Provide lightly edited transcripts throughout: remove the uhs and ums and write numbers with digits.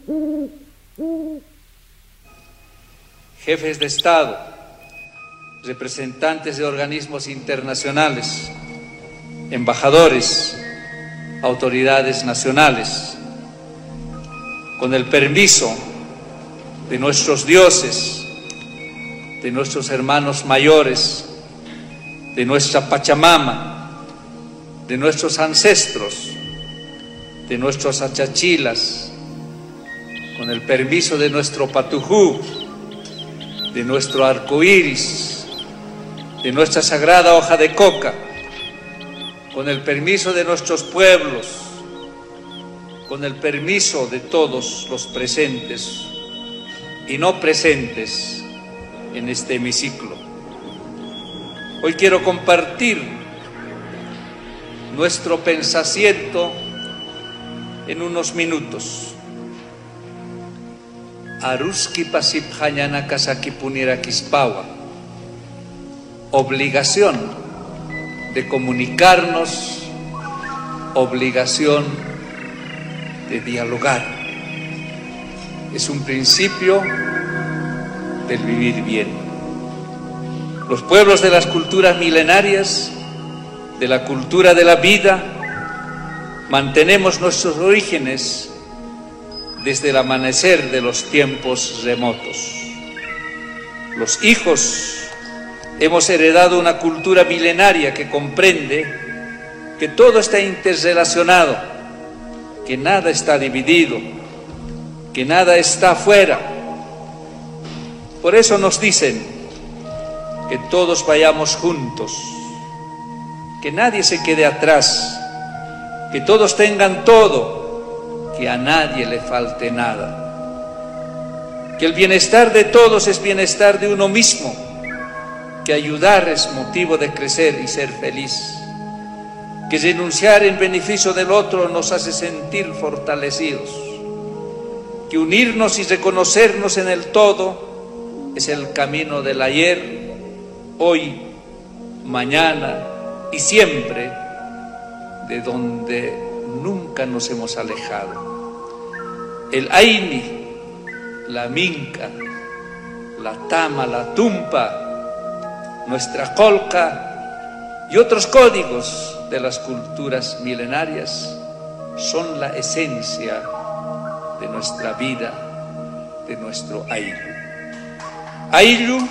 Jefes de Estado, representantes de organismos internacionales, embajadores, autoridades nacionales, con el permiso de nuestros dioses, de nuestros hermanos mayores, de nuestra Pachamama, de nuestros ancestros, de nuestros achachilas, con el permiso de nuestro Patujú, de nuestro arco iris, de nuestra sagrada hoja de coca, con el permiso de nuestros pueblos, con el permiso de todos los presentes y no presentes en este hemiciclo. Hoy quiero compartir nuestro pensamiento en unos minutos. Aruski pasiphañana kasaki puniraquispawa. Obligación de comunicarnos, obligación de dialogar. Es un principio del vivir bien. Los pueblos de las culturas milenarias, de la cultura de la vida, mantenemos nuestros orígenes desde el amanecer de los tiempos remotos. Los hijos hemos heredado una cultura milenaria que comprende que todo está interrelacionado, que nada está dividido, que nada está afuera. Por eso nos dicen que todos vayamos juntos, que nadie se quede atrás, que todos tengan todo, que a nadie le falte nada, que el bienestar de todos es bienestar de uno mismo, que ayudar es motivo de crecer y ser feliz, que renunciar en beneficio del otro nos hace sentir fortalecidos, que unirnos y reconocernos en el todo es el camino del ayer, hoy, mañana y siempre, de donde nunca nos hemos alejado. El Aini, la Minca, la Tama, la Tumpa, nuestra Colca y otros códigos de las culturas milenarias son la esencia de nuestra vida, de nuestro Ayllu. Ayllu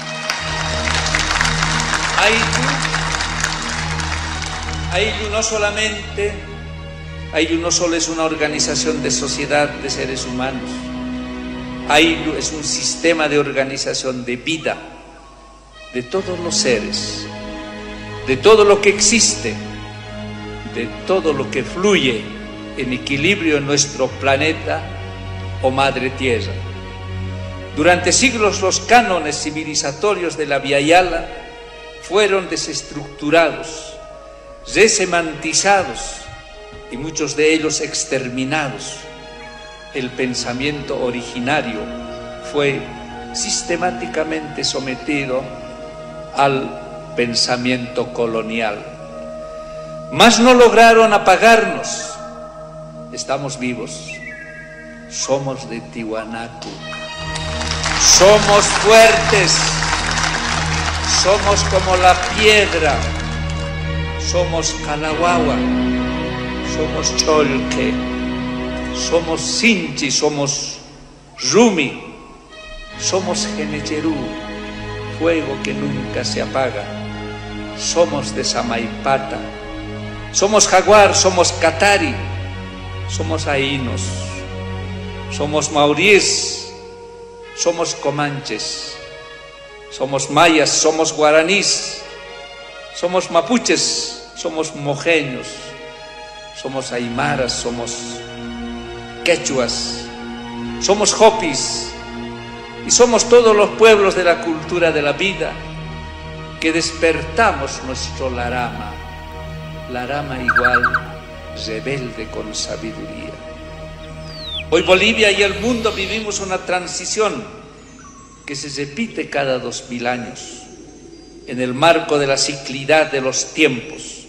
no solo es una organización de sociedad de seres humanos. Ayllu es un sistema de organización de vida de todos los seres, de todo lo que existe, de todo lo que fluye en equilibrio en nuestro planeta o madre tierra. Durante siglos los cánones civilizatorios de la Via Yala fueron desestructurados, resemantizados y muchos de ellos exterminados. El pensamiento originario fue sistemáticamente sometido al pensamiento colonial. Mas no lograron apagarnos. Estamos vivos. Somos de Tiwanaku. Somos fuertes. Somos como la piedra. Somos Kanawawa. Somos Cholque. Somos Sinchi. Somos Rumi. Somos Genecherú. Fuego que nunca se apaga. Somos de Samaipata. Somos Jaguar, somos Catari, somos Ainos, somos Maurís, somos Comanches, somos Mayas, somos Guaranís, somos Mapuches, somos Mojeños, somos Aymaras, somos Quechuas, somos Hopis y somos todos los pueblos de la cultura de la vida que despertamos nuestro Larama. Larama igual, rebelde con sabiduría. Hoy Bolivia y el mundo vivimos una transición que se repite cada 2000 años en el marco de la ciclidad de los tiempos.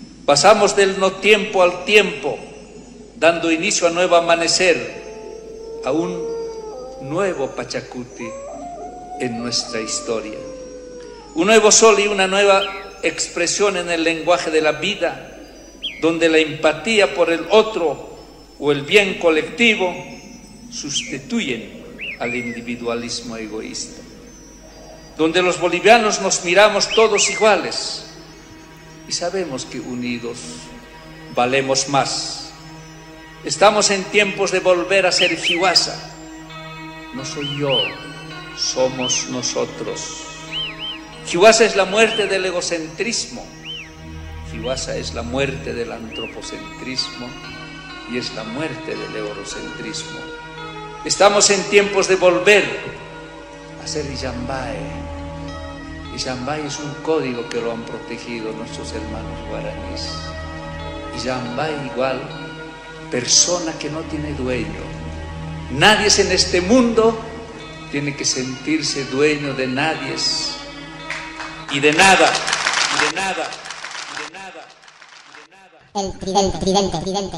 Pasamos del no tiempo al tiempo, dando inicio a nuevo amanecer, a un nuevo Pachacuti en nuestra historia. Un nuevo sol y una nueva expresión en el lenguaje de la vida, donde la empatía por el otro o el bien colectivo sustituyen al individualismo egoísta. Donde los bolivianos nos miramos todos iguales y sabemos que unidos valemos más. Estamos en tiempos de volver a ser Hiwasa. No soy yo, somos nosotros. Hiwasa es la muerte del egocentrismo. Hiwasa es la muerte del antropocentrismo y es la muerte del eurocentrismo. Estamos en tiempos de volver a ser Illambae. Illambae es un código que lo han protegido nuestros hermanos guaraníes. Illambae igual persona que no tiene dueño. Nadie en este mundo tiene que sentirse dueño de nadie y de nada, y de nada, y de nada, y de nada. El tridente.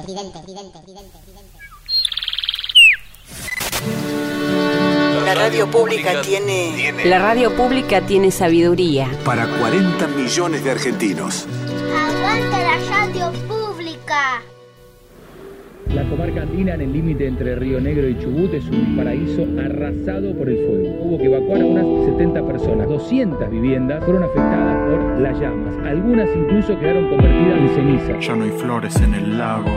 La radio pública tiene... La radio pública tiene sabiduría. Para 40 millones de argentinos. ¡Aguante la radio pública! La comarca andina, en el límite entre Río Negro y Chubut, es un paraíso arrasado por el fuego. Hubo que evacuar a unas 70 personas. 200 viviendas fueron afectadas por las llamas. Algunas incluso quedaron convertidas en ceniza. Ya no hay flores en el lago.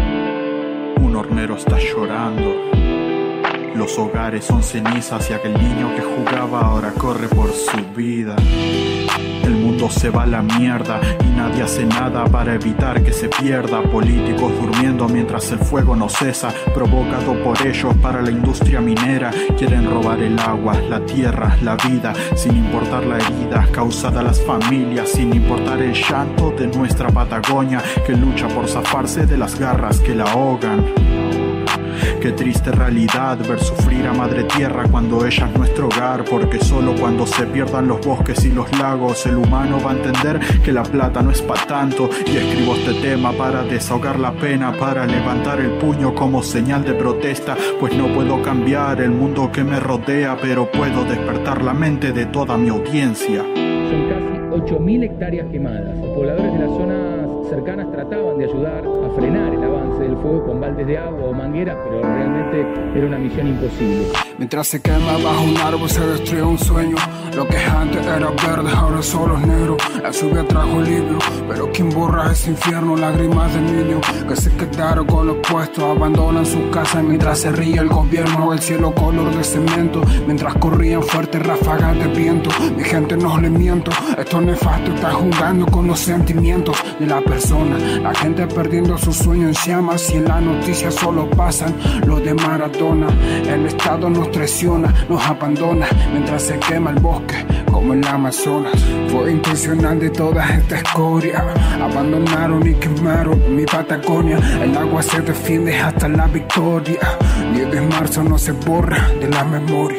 Un hornero está llorando. Los hogares son cenizas y aquel niño que jugaba ahora corre por su vida. El mundo se va a la mierda y nadie hace nada para evitar que se pierda. Políticos durmiendo mientras el fuego no cesa, provocado por ellos para la industria minera. Quieren robar el agua, la tierra, la vida, sin importar la herida causada a las familias, sin importar el llanto de nuestra Patagonia que lucha por zafarse de las garras que la ahogan. Qué triste realidad ver sufrir a Madre Tierra cuando ella es nuestro hogar, porque solo cuando se pierdan los bosques y los lagos el humano va a entender que la plata no es para tanto. Y escribo este tema para desahogar la pena, para levantar el puño como señal de protesta, pues no puedo cambiar el mundo que me rodea, pero puedo despertar la mente de toda mi audiencia. Son casi 8.000 hectáreas quemadas. Los pobladores de las zonas cercanas trataban de ayudar a frenar el avance del fuego con baldes de agua o mangueras, pero realmente era una misión imposible. Mientras se quema bajo un árbol se destruye un sueño. Lo que antes era verde ahora solo es negro. La lluvia trajo el libro, pero quien borra ese infierno, lágrimas de niños que se quedaron con los puestos, abandonan sus casas mientras se ríe el gobierno. El cielo color de cemento, mientras corrían fuertes ráfagas de viento. Mi gente no le miento, esto nefasto está jugando con los sentimientos de la persona. La gente perdiendo sus sueños en llamas y en la noticia solo pasan los de Maradona. El Estado nos traiciona, nos abandona mientras se quema el bosque como el Amazonas. Fue intencional de toda esta escoria, abandonaron y quemaron mi Patagonia. El agua se defiende hasta la victoria. 10 de marzo no se borra de la memoria.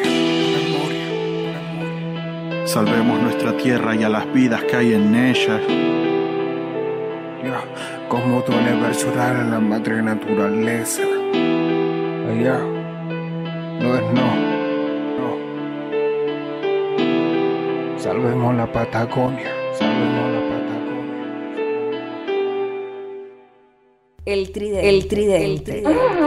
Salvemos nuestra tierra y a las vidas que hay en ella. Como duele ver llorar a la madre naturaleza. Allá no es no. Salvemos la Patagonia. Salvemos la Patagonia. El tridente. El tridente.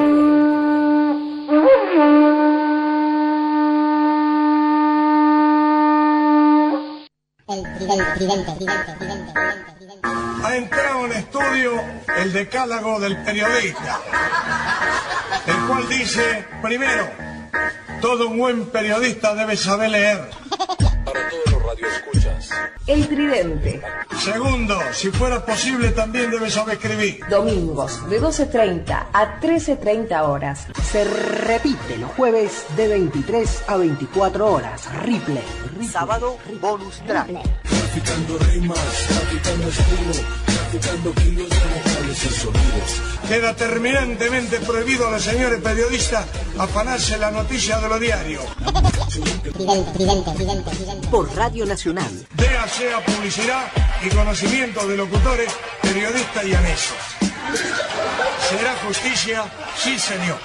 Ha entrado en estudio el decálogo del periodista, el cual dice, primero, todo un buen periodista debe saber leer. Para todos los radioescuchas. El tridente. Segundo, si fuera posible también debe saber escribir. Domingos de 12:30 a 13:30 horas. Se repite los jueves de 23 a 24 horas. Replay. Sábado, bonus track. Traficando rimas, traficando estilo, traficando kilos de vocales y sonidos. Queda terminantemente prohibido a los señores periodistas afanarse la noticia de lo diario. Por Radio Nacional. Sea publicidad y conocimiento de locutores, periodistas y anexos. ¿Será justicia? Sí, señor.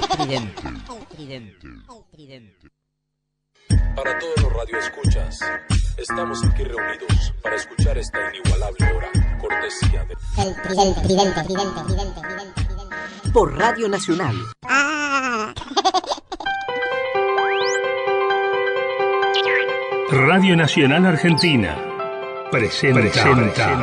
Para todos los radioescuchas, estamos aquí reunidos para escuchar esta inigualable hora, cortesía de... Por Radio Nacional. Radio Nacional Argentina presenta.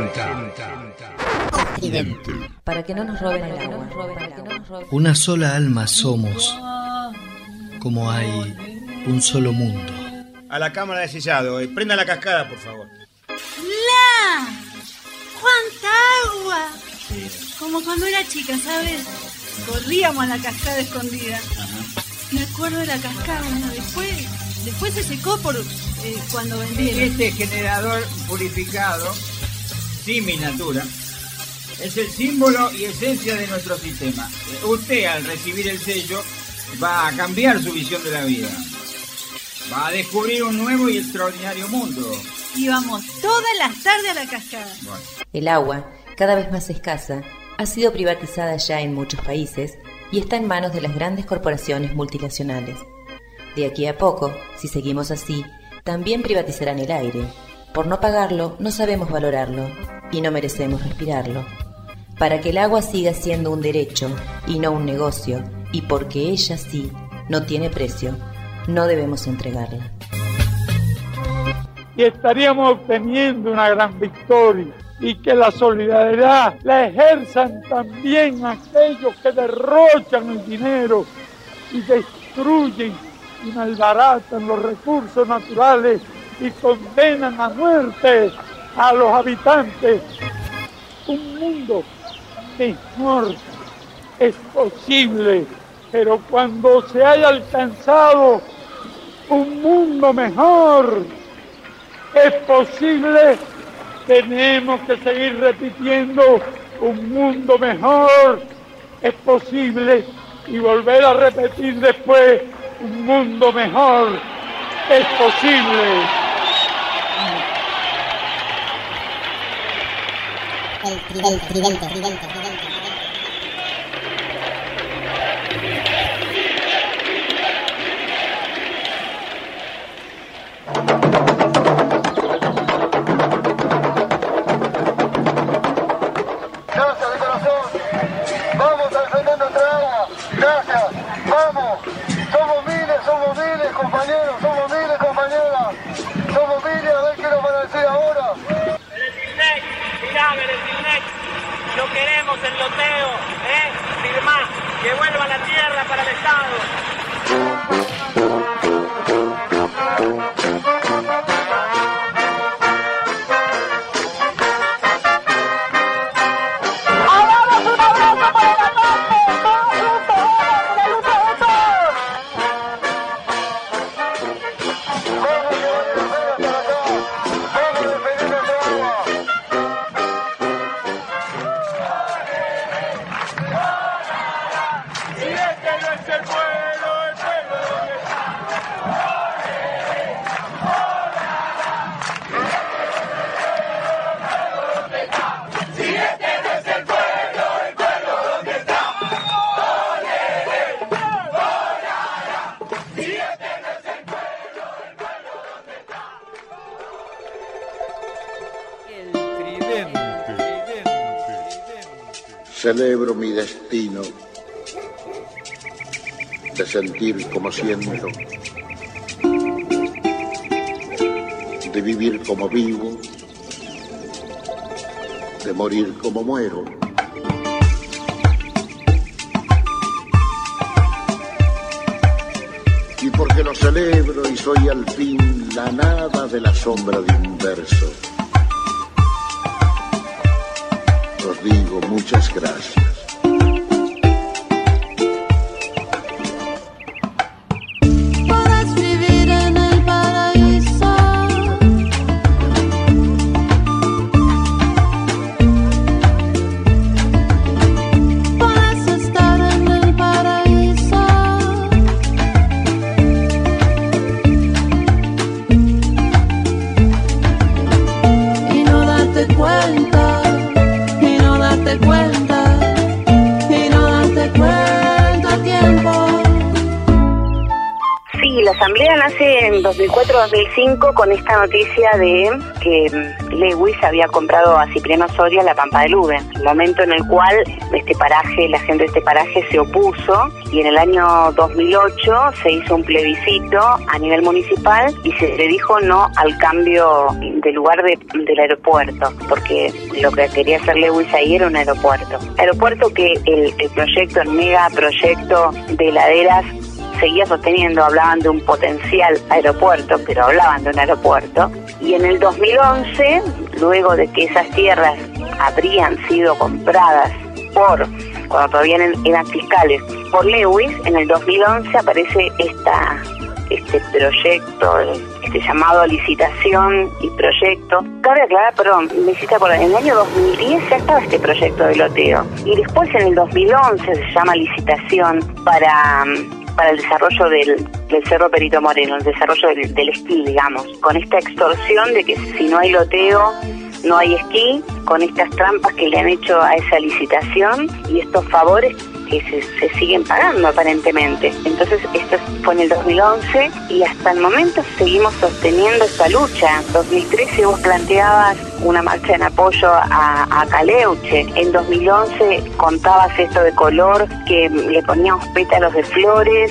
Para que no nos roben el agua. Una sola alma somos, como hay un solo mundo. A la cámara de sellado, prenda la cascada, por favor. ¡La! ¡Cuánta agua! Sí. Como cuando era chica, ¿sabes? Corríamos a la cascada escondida. Ajá. Me acuerdo de la cascada, ¿no? Después se secó por cuando vendieron. Este generador purificado, Simi-Natura, es el símbolo y esencia de nuestro sistema. Usted, al recibir el sello, va a cambiar su visión de la vida. Va a descubrir un nuevo y extraordinario mundo. Íbamos todas las tardes a la cascada. Bueno. El agua, cada vez más escasa, ha sido privatizada ya en muchos países y está en manos de las grandes corporaciones multinacionales. De aquí a poco, si seguimos así, también privatizarán el aire. Por no pagarlo, no sabemos valorarlo y no merecemos respirarlo. Para que el agua siga siendo un derecho y no un negocio, y porque ella sí no tiene precio, no debemos entregarla. Y estaríamos obteniendo una gran victoria, y que la solidaridad la ejerzan también aquellos que derrochan el dinero y destruyen y malbaratan los recursos naturales y condenan a muerte a los habitantes. Un mundo mejor es posible, pero cuando se haya alcanzado un mundo mejor es posible, tenemos que seguir repitiendo un mundo mejor es posible y volver a repetir después un mundo mejor es posible. El tridente. Gracias de corazón. Vamos a defender nuestra agua. Gracias. Vamos. Somos miles, compañeros. Somos miles, compañeras. Somos miles, a ver qué nos van a decir ahora. Beretilnec, mirá, Beretilnec. Lo queremos el loteo, firmá, que vuelva la tierra para el Estado. Celebro mi destino de sentir como siento, de vivir como vivo, de morir como muero. Y porque lo celebro y soy al fin la nada de la sombra de un verso, os digo muchas gracias. Podrás vivir en el paraíso, podrás estar en el paraíso, asamblea nace en 2004-2005 con esta noticia de que Lewis había comprado a Cipriano Soria la Pampa del Uve, momento en el cual la gente de este paraje se opuso, y en el año 2008 se hizo un plebiscito a nivel municipal y se le dijo no al cambio de lugar del aeropuerto, porque lo que quería hacer Lewis ahí era un aeropuerto que el proyecto, el megaproyecto de Laderas seguía sosteniendo. Hablaban de un potencial aeropuerto, pero hablaban de un aeropuerto. Y en el 2011, luego de que esas tierras habrían sido compradas cuando todavía eran fiscales, por Lewis, en el 2011 aparece este proyecto, este llamado a licitación y proyecto. Cabe aclarar, en el año 2010 ya estaba este proyecto de loteo, y después en el 2011 se llama licitación para el desarrollo del Cerro Perito Moreno, el desarrollo del esquí, digamos, con esta extorsión de que si no hay loteo, no hay esquí, con estas trampas que le han hecho a esa licitación y estos favores que se siguen pagando aparentemente. Entonces esto fue en el 2011 y hasta el momento seguimos sosteniendo esta lucha. En 2013 vos planteabas una marcha en apoyo a Caleuche. En 2011 contabas esto de color, que le poníamos pétalos de flores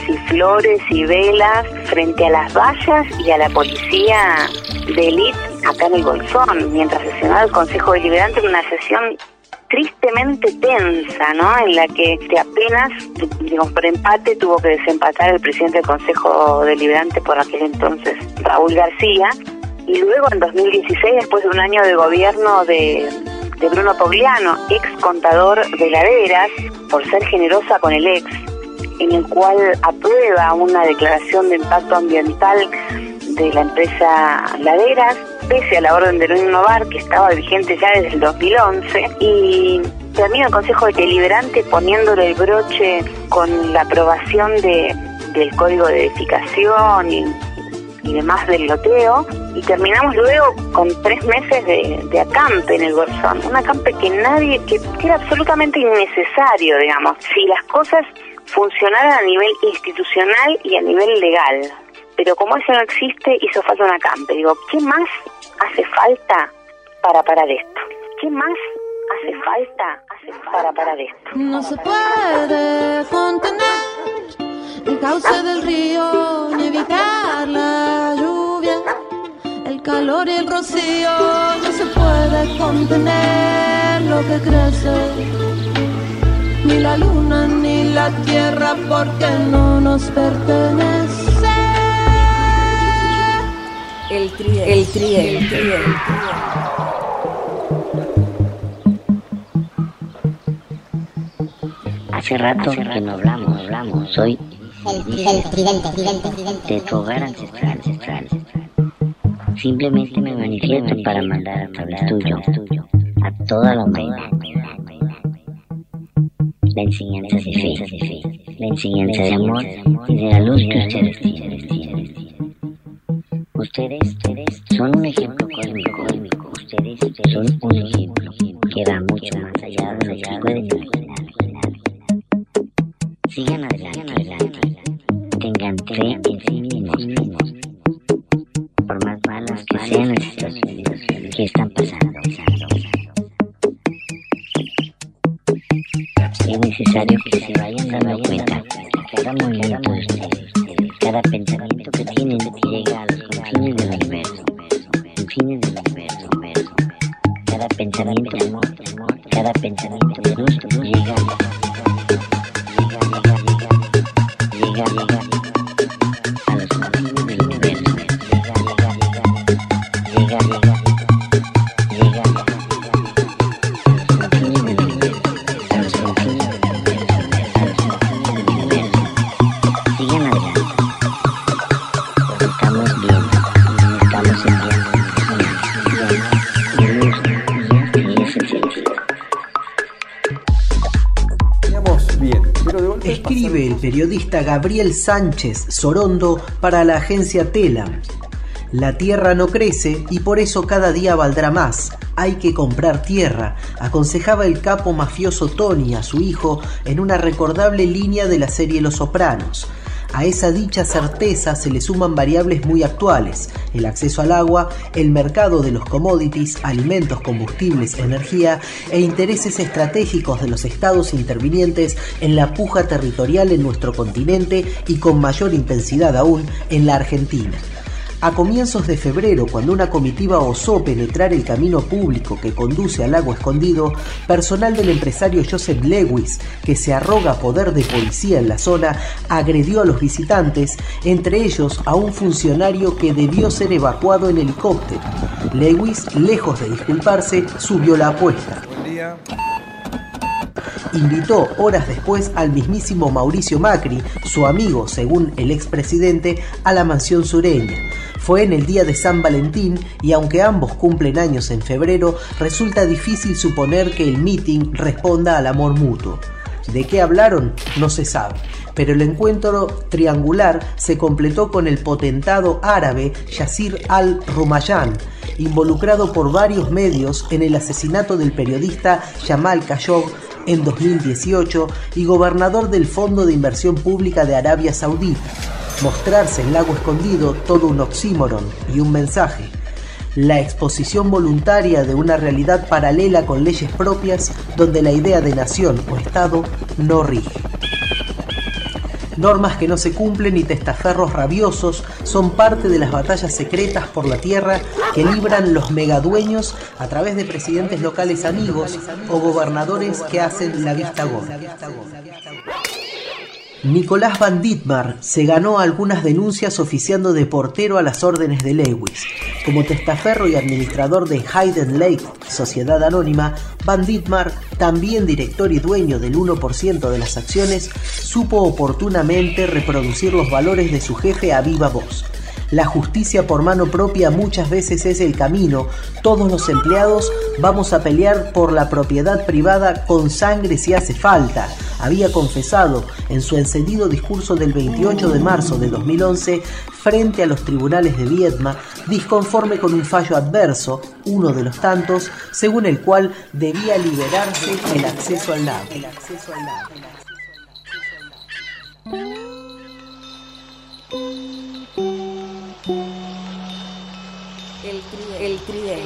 y velas frente a las vallas y a la policía de élite acá en el Bolsón, mientras sesionaba el Consejo Deliberante en una sesión tristemente tensa, ¿no? En la que apenas, digamos, por empate tuvo que desempatar el presidente del Consejo Deliberante por aquel entonces, Raúl García, y luego en 2016, después de un año de gobierno de Bruno Pogliano, ex contador de Laderas, por ser generosa con el ex, en el cual aprueba una declaración de impacto ambiental de la empresa Laderas, pese a la orden de no innovar que estaba vigente ya desde el 2011, y termina el Consejo Deliberante poniéndole el broche con la aprobación del Código de Edificación y demás del loteo, y terminamos luego con 3 meses de acampe en el Bolsón, un acampe que era absolutamente innecesario, digamos, si las cosas funcionaran a nivel institucional y a nivel legal. Pero como eso no existe, hizo falta un acampe. Digo, ¿qué más hace falta para parar esto? ¿Qué más hace falta para parar esto? No se puede contener el cauce del río, ni evitar la lluvia, el calor y el rocío. No se puede contener lo que crece, ni la luna ni la tierra, porque no nos pertenece. El tridente. Hace rato que no hablamos. Soy el tridente. De tu hogar ancestral. Simplemente me manifiesto para mandar a través tuyo a toda la humanidad la enseñanza de fe, la enseñanza de amor y de la luz que ustedes tienen. Ustedes son un ejemplo cósmico. Ustedes son un ejemplo que va mucho más allá de lo que pueden imaginar. Sigan adelante. Tengan fe en sí mismos. Por más malas que sean las situaciones que están pasando. Es necesario que se vayan dando cuenta que cada movimiento de ustedes, cada pensamiento que tienen llega a los confines del universo. Cada pensamiento de amor, cada pensamiento de luz llega a los confines del universo. Escribe el periodista Gabriel Sánchez Sorondo para la agencia Telam. La tierra no crece y por eso cada día valdrá más. Hay que comprar tierra, aconsejaba el capo mafioso Tony a su hijo en una recordable línea de la serie Los Sopranos. A esa dicha certeza se le suman variables muy actuales: el acceso al agua, el mercado de los commodities, alimentos, combustibles, energía e intereses estratégicos de los estados intervinientes en la puja territorial en nuestro continente y con mayor intensidad aún en la Argentina. A comienzos de febrero, cuando una comitiva osó penetrar el camino público que conduce al lago escondido, personal del empresario Joseph Lewis, que se arroga poder de policía en la zona, agredió a los visitantes, entre ellos a un funcionario que debió ser evacuado en helicóptero. Lewis, lejos de disculparse, subió la apuesta. Buen día. Invitó horas después al mismísimo Mauricio Macri, su amigo según el expresidente, a la mansión sureña. Fue en el día de San Valentín y aunque ambos cumplen años en febrero, resulta difícil suponer que el meeting responda al amor mutuo. ¿De qué hablaron? No se sabe, pero el encuentro triangular se completó con el potentado árabe Yasir al-Rumayyan, involucrado por varios medios en el asesinato del periodista Jamal Khashoggi en 2018 y gobernador del Fondo de Inversión Pública de Arabia Saudita. Mostrarse en Lago Escondido todo un oxímoron y un mensaje: la exposición voluntaria de una realidad paralela con leyes propias donde la idea de nación o Estado no rige. Normas que no se cumplen y testaferros rabiosos son parte de las batallas secretas por la tierra que libran los megadueños a través de presidentes locales amigos o gobernadores que hacen la vista gorda. Nicolás Van Dittmar se ganó algunas denuncias oficiando de portero a las órdenes de Lewis. Como testaferro y administrador de Hayden Lake, sociedad anónima, Van Dittmar, también director y dueño del 1% de las acciones, supo oportunamente reproducir los valores de su jefe a viva voz. La justicia por mano propia muchas veces es el camino. Todos los empleados vamos a pelear por la propiedad privada con sangre si hace falta, había confesado en su encendido discurso del 28 de marzo de 2011 frente a los tribunales de Viedma, disconforme con un fallo adverso, uno de los tantos, según el cual debía liberarse el acceso al lago. El tridente.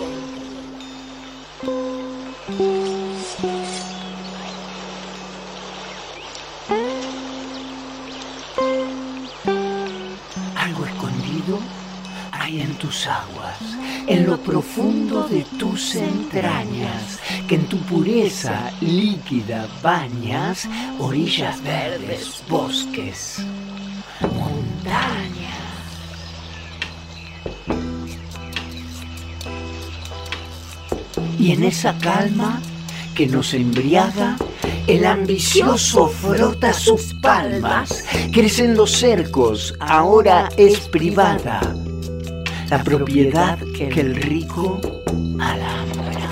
Algo escondido hay en tus aguas, en lo profundo de tus entrañas, que en tu pureza líquida bañas, orillas verdes, bosques, montañas. Y en esa calma que nos embriaga, el ambicioso frota sus palmas, crecen los cercos, ahora es privada, la propiedad que el rico alambra.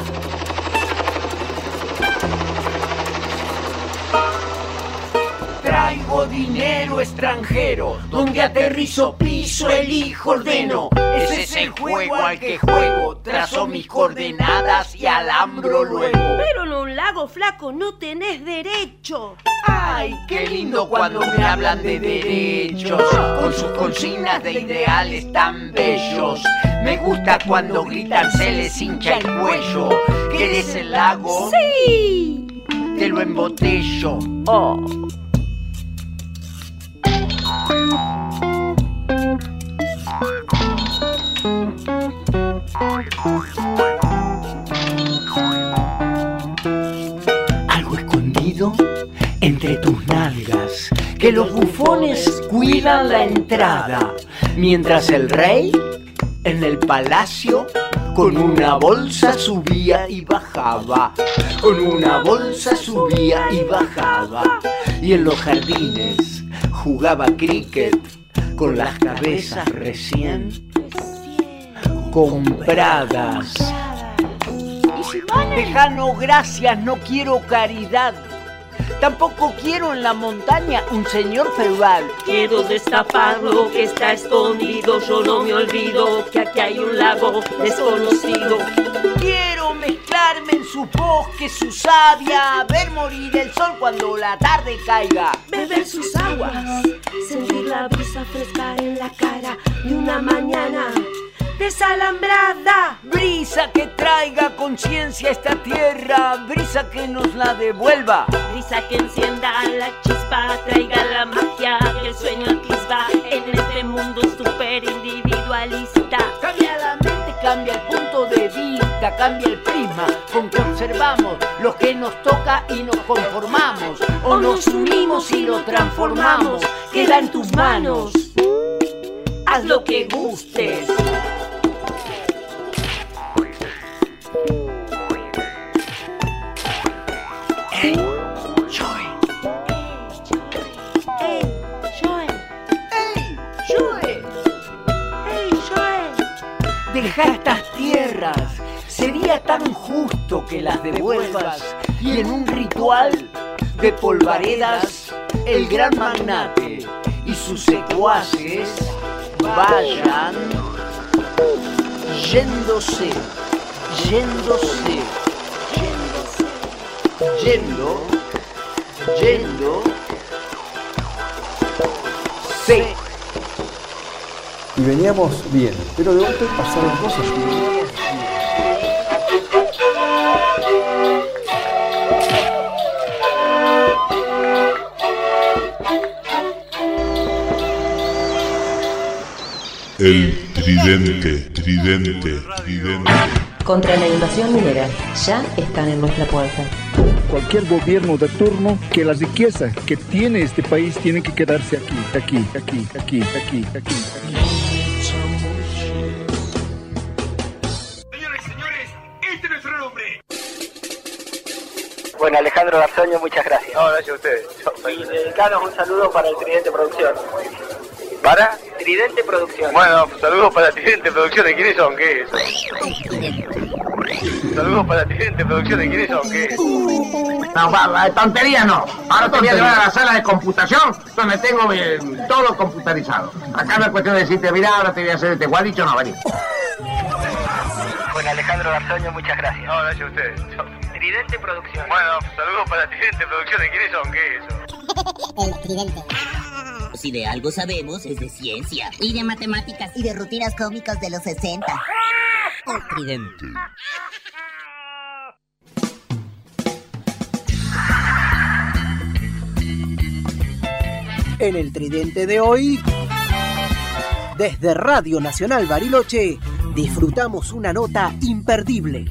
Traigo dinero extranjero, donde aterrizo piso, elijo, ordeno. Ese es el juego al que juego, trazo mis coordenadas y alambro luego. Pero en un lago, flaco, no tenés derecho. Ay, qué lindo cuando me hablan de derechos, con sus consignas de ideales tan bellos. Me gusta cuando gritan se les hincha el cuello. ¿Querés el lago? ¡Sí! Te lo embotello. Oh. Algo escondido entre tus nalgas, que los bufones cuidan la entrada, mientras el rey en el palacio con una bolsa subía y bajaba, con una bolsa subía y bajaba, y en los jardines jugaba cricket con las cabezas recién compradas. Tejano, gracias, no quiero caridad. Tampoco quiero en la montaña un señor feudal. Quiero destapar lo que está escondido. Yo no me olvido que aquí hay un lago desconocido. Quiero mezclarme en sus bosques, su savia, ver morir el sol cuando la tarde caiga, beber sus aguas, sentir la brisa fresca en la cara de una mañana desalambrada. Brisa que traiga conciencia a esta tierra, brisa que nos la devuelva, brisa que encienda la chispa, traiga la magia que el sueño atisba en este mundo súper individualista. Cambia la mente, cambia el punto de vista, cambia el prisma con que observamos lo que nos toca y nos conformamos, o nos unimos y lo transformamos. Queda en tus manos, haz lo que gustes. Deja estas tierras, sería tan justo que las devuelvas y en un ritual de polvaredas el gran magnate y sus secuaces vayan yéndose, yéndose, yendo, yendo, se. Y veníamos bien, pero de golpe pasaron cosas. El tridente. Contra la invasión minera, ya están en nuestra puerta. Cualquier gobierno de turno, que la riqueza que tiene este país tiene que quedarse aquí. Señores, este es nuestro nombre. Bueno, Alejandro Garzoño, muchas gracias. No, gracias a ustedes. Y dedicanos un saludo para el Tridente Producción. ¿Para? Tridente Producción. Bueno, saludos para Tridente Producciones. ¿Quiénes son? ¿Qué es? Saludos para Tridente Producciones. ¿Quiénes son? ¿Qué es? No, tontería no. Ahora te voy a llevar a la sala de computación donde tengo todo computarizado. Acá no es cuestión de decirte, mira, ahora te voy a hacer este guadicho, no, vení. Bueno, Alejandro Garzoño, muchas gracias. No, gracias a ustedes. Tridente Producción. Bueno, saludos para Tridente Producciones. ¿Quiénes son? ¿Qué es eso? El Tridente. Si de algo sabemos es de ciencia. Y de matemáticas. Y de rutinas cómicas de los 60. El Tridente. En el Tridente de hoy, desde Radio Nacional Bariloche, disfrutamos una nota imperdible.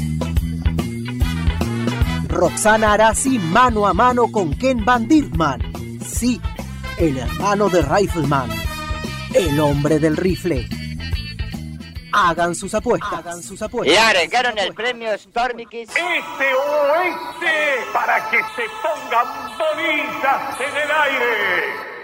Roxana Arasi mano a mano con Ken Van Dirtman. Sí, el hermano de Rifleman, el hombre del rifle. Hagan sus apuestas. Y agregaron el premio Stormykis. Este oeste para que se pongan bonitas en el aire.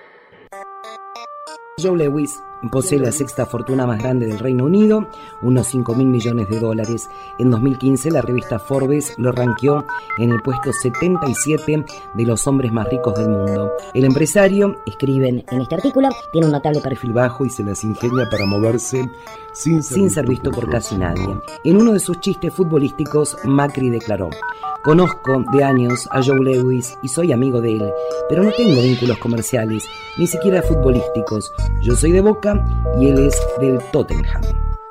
Joe Lewis posee la sexta fortuna más grande del Reino Unido, unos $5.000 millones. En 2015 la revista Forbes lo ranqueó en el puesto 77 de los hombres más ricos del mundo. El empresario, escriben en este artículo, tiene un notable perfil bajo y se las ingenia para moverse sin ser visto por casi nadie. En uno de sus chistes futbolísticos, Macri declaró: conozco de años a Joe Lewis y soy amigo de él, pero no tengo vínculos comerciales, ni siquiera futbolísticos. Yo soy de Boca y él es del Tottenham.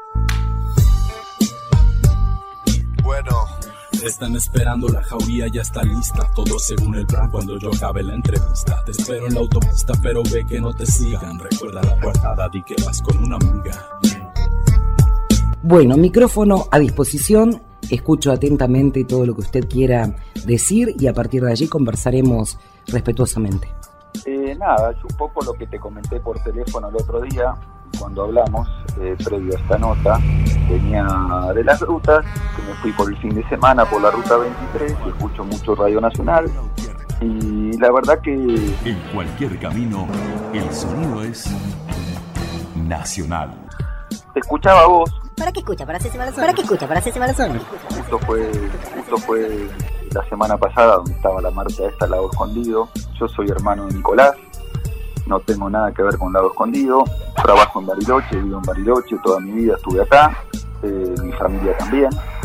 Bueno, están esperando, la jauría ya está lista, todo según el plan cuando yo acabe la entrevista. Te espero en la autopista, pero ve que no te sigan. Recuerda la puertada, di que vas con una amiga. Bueno, micrófono a disposición. Escucho atentamente todo lo que usted quiera decir y a partir de allí conversaremos respetuosamente. Nada, es un poco lo que te comenté por teléfono el otro día, cuando hablamos, previo a esta nota. Venía de las rutas, que me fui por el fin de semana por la ruta 23, y escucho mucho Radio Nacional, y la verdad que... En cualquier camino, el sonido es nacional. Te escuchaba vos. ¿Para qué escucha? ¿Para hacerse marazón? ¿Para qué escucha? ¿Para hacerse marazón? Justo fue la semana pasada donde estaba la marcha esta, Lago Escondido. Yo soy hermano de Nicolás, no tengo nada que ver con Lago Escondido. Trabajo en Bariloche, vivo en Bariloche, toda mi vida estuve acá, mi familia también.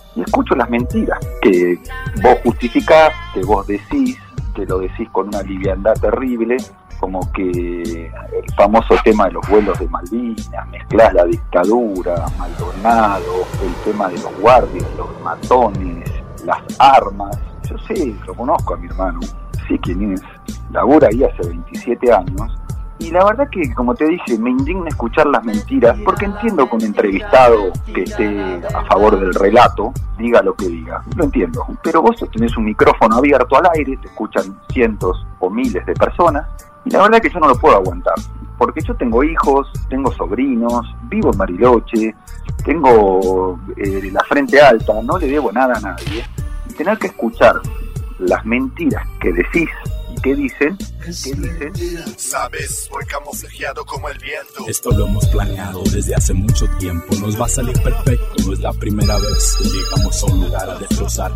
y escucho las mentiras que vos justificás, que vos decís, que lo decís con una liviandad terrible, como que el famoso tema de los vuelos de Malvinas, mezclás la dictadura, Maldonado, el tema de los guardias, los matones, las armas. Yo sé, lo conozco a mi hermano, sé quién es, labura ahí hace 27 años, y la verdad que, como te dije, me indigna escuchar las mentiras, porque entiendo que un entrevistado que esté a favor del relato diga lo que diga, lo entiendo, pero vos tenés un micrófono abierto al aire, te escuchan cientos o miles de personas, y la verdad que yo no lo puedo aguantar, porque yo tengo hijos, tengo sobrinos, vivo en Bariloche, tengo la frente alta, no le debo nada a nadie, y tener que escuchar las mentiras que decís y que dicen, sabes, voy camuflajeado como el viento. Esto lo hemos planeado desde hace mucho tiempo, nos va a salir perfecto, no es la primera vez que llegamos a un lugar a destrozar.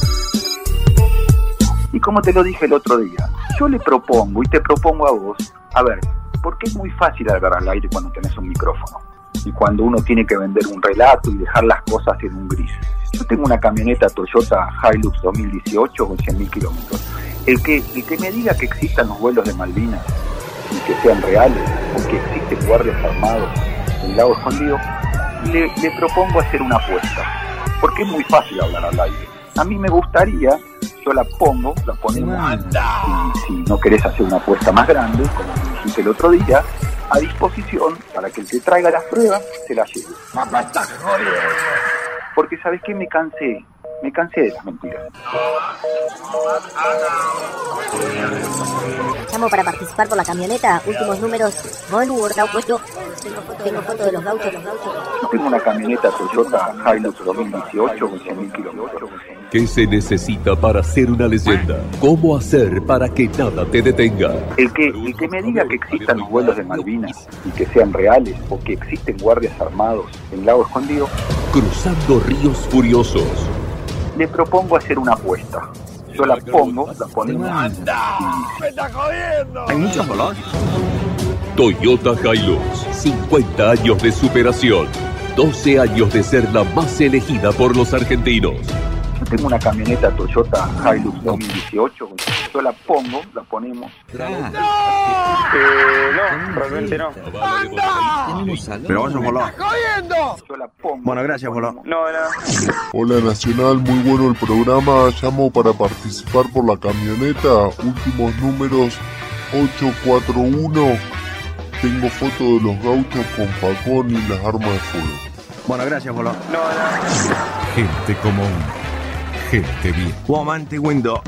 Y como te lo dije el otro día, yo le propongo y te propongo a vos, a ver, porque es muy fácil hablar al aire cuando tenés un micrófono y cuando uno tiene que vender un relato y dejar las cosas en un gris. Yo tengo una camioneta Toyota Hilux 2018 con 100.000 kilómetros. El que me diga que existan los vuelos de Malvinas y que sean reales, o que existen guardias armados en Lago Escondido, le propongo hacer una apuesta, porque es muy fácil hablar al aire. A mí me gustaría, yo la ponemos, y si no querés hacer una apuesta más grande, como me dijiste el otro día, a disposición para que el que traiga las pruebas se las lleve. Porque ¿sabes qué? Me cansé de las mentiras. Llamo para participar por la camioneta, últimos números, tengo foto de los gauchos. Yo tengo una camioneta Toyota Hilux 2018 con 100.000 kilómetros. ¿Qué se necesita para ser una leyenda? ¿Cómo hacer para que nada te detenga? El que me diga que existan los vuelos de Malvinas y que sean reales, o que existen guardias armados en Lago Escondido, cruzando ríos furiosos, le propongo hacer una apuesta. Yo la ponemos. ¡Me está jodiendo! ¿Hay muchos colores? Toyota Hilux, 50 años de superación, 12 años de ser la más elegida por los argentinos. Yo tengo una camioneta Toyota Hilux 2018, yo la ponemos. No, realmente no. Pero vos sos Boló. Yo la pongo. Bueno, gracias, Boló. No. Hola Nacional, muy bueno el programa. Llamo para participar por la camioneta. Últimos números 841. Tengo foto de los gauchos con facón y las armas de fuego. Bueno, gracias, Boló. No. Gente común, gente bien. Woman, window.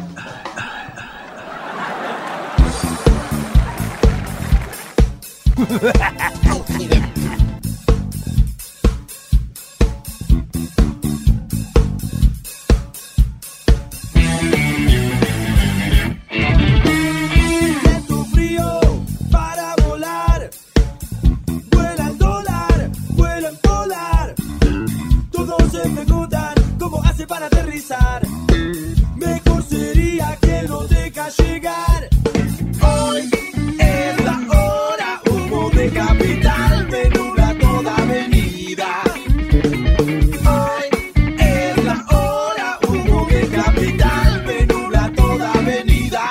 Siento frío para volar. Vuela el dólar, vuela en polar. Todos se preguntan cómo hace para aterrizar. Mejor sería que no deja llegar. Hoy es la hora, humo de capital me nubla toda avenida. Hoy es la hora, humo de capital me nubla toda avenida.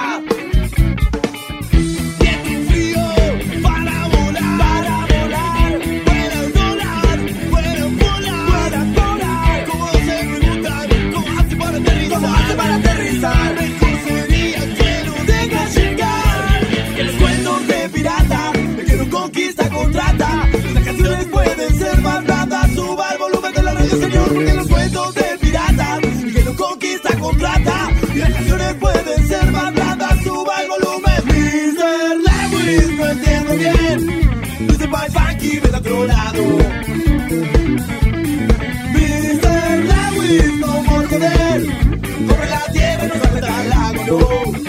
Siento frío para volar, vuela el dólar, vuela en polar. Como se preguntan, ¿cómo hace para aterrizar? Mejor sería que no deja llegar. Que los cuentos de pirata, el que no conquista contrata. Las canciones pueden ser más blandas, suba el volumen de la radio, señor. Porque los cuentos de pirata, el que no conquista contrata. Y las canciones pueden ser más blandas, suba el volumen. Mr. Lewis, no entiendo bien. Dice Pai Funky, ven a otro lado. Mr. Lewis, no por joder. Corre la tierra y no se meta al lago, no.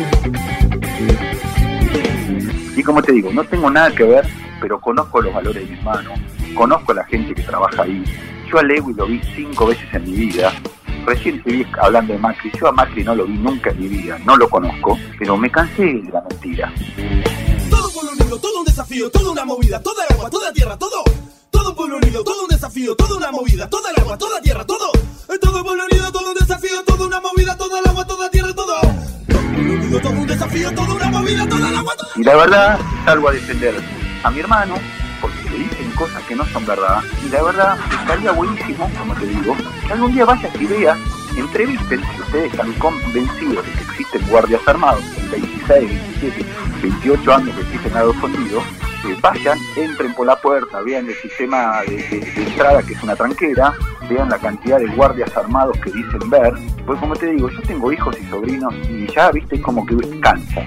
Y como te digo, no tengo nada que ver, pero conozco los valores de mi hermano, conozco a la gente que trabaja ahí. Yo a Lewis lo vi 5 veces en mi vida. Recién te vi hablando de Macri. Yo a Macri no lo vi nunca en mi vida, no lo conozco, pero me cansé de la mentira. Todo por lo unido, todo un desafío, toda una movida, toda el agua, toda tierra, todo todo un pueblo unido, todo un desafío, toda una movida, toda el agua, toda tierra, todo. Todo un pueblo unido, todo un desafío, toda una movida, toda el agua, toda tierra, todo. Todo un pueblo unido, todo un desafío, toda una movida, toda el agua, toda. Y la verdad, salgo a defender a mi hermano, porque le dicen cosas que no son verdad. Y la verdad, estaría buenísimo, como te digo, que algún día vayas y veas, entrevisten, si ustedes están convencidos de que existen guardias armados, en 26, 27, 28 años que existen Estados Unidos, vayan, entren por la puerta, vean el sistema de entrada que es una tranquera, vean la cantidad de guardias armados que dicen ver, pues como te digo, yo tengo hijos y sobrinos y ya, viste, es como que cansa.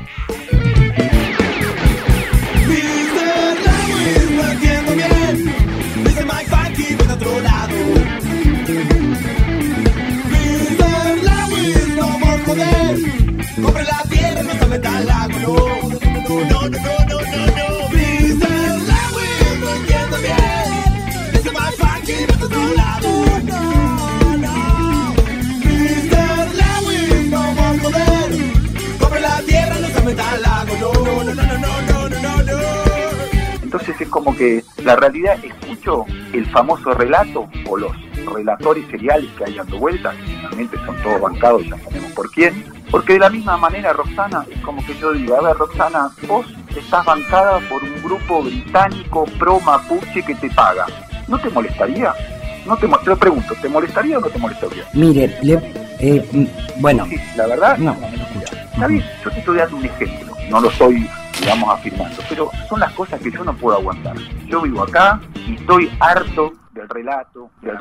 No entiendo bien, dice Mike Funky de otro lado. Mr. Lewis, no por poder, compre la tierra, no se meta al lago. No. Mr. Lewis, no entiendo bien, dice Mike Funky de otro lado. No. Mr. Lewis, no por poder, compre la tierra, no se meta al lago. No. Entonces es como que la realidad, escucho el famoso relato o los relatores seriales que hay dando vueltas, que finalmente son todos bancados, ya sabemos por quién, porque de la misma manera, Roxana, es como que yo digo, a ver, Roxana, vos estás bancada por un grupo británico pro mapuche que te paga, ¿no te molestaría? Te lo pregunto, ¿te molestaría o no te molestaría? Mire, bueno, sí, la verdad, no. Está bien, yo te estoy dando un ejemplo, no lo estoy, digamos, afirmando, pero son las cosas que yo no puedo aguantar. Yo vivo acá y estoy harto del relato, me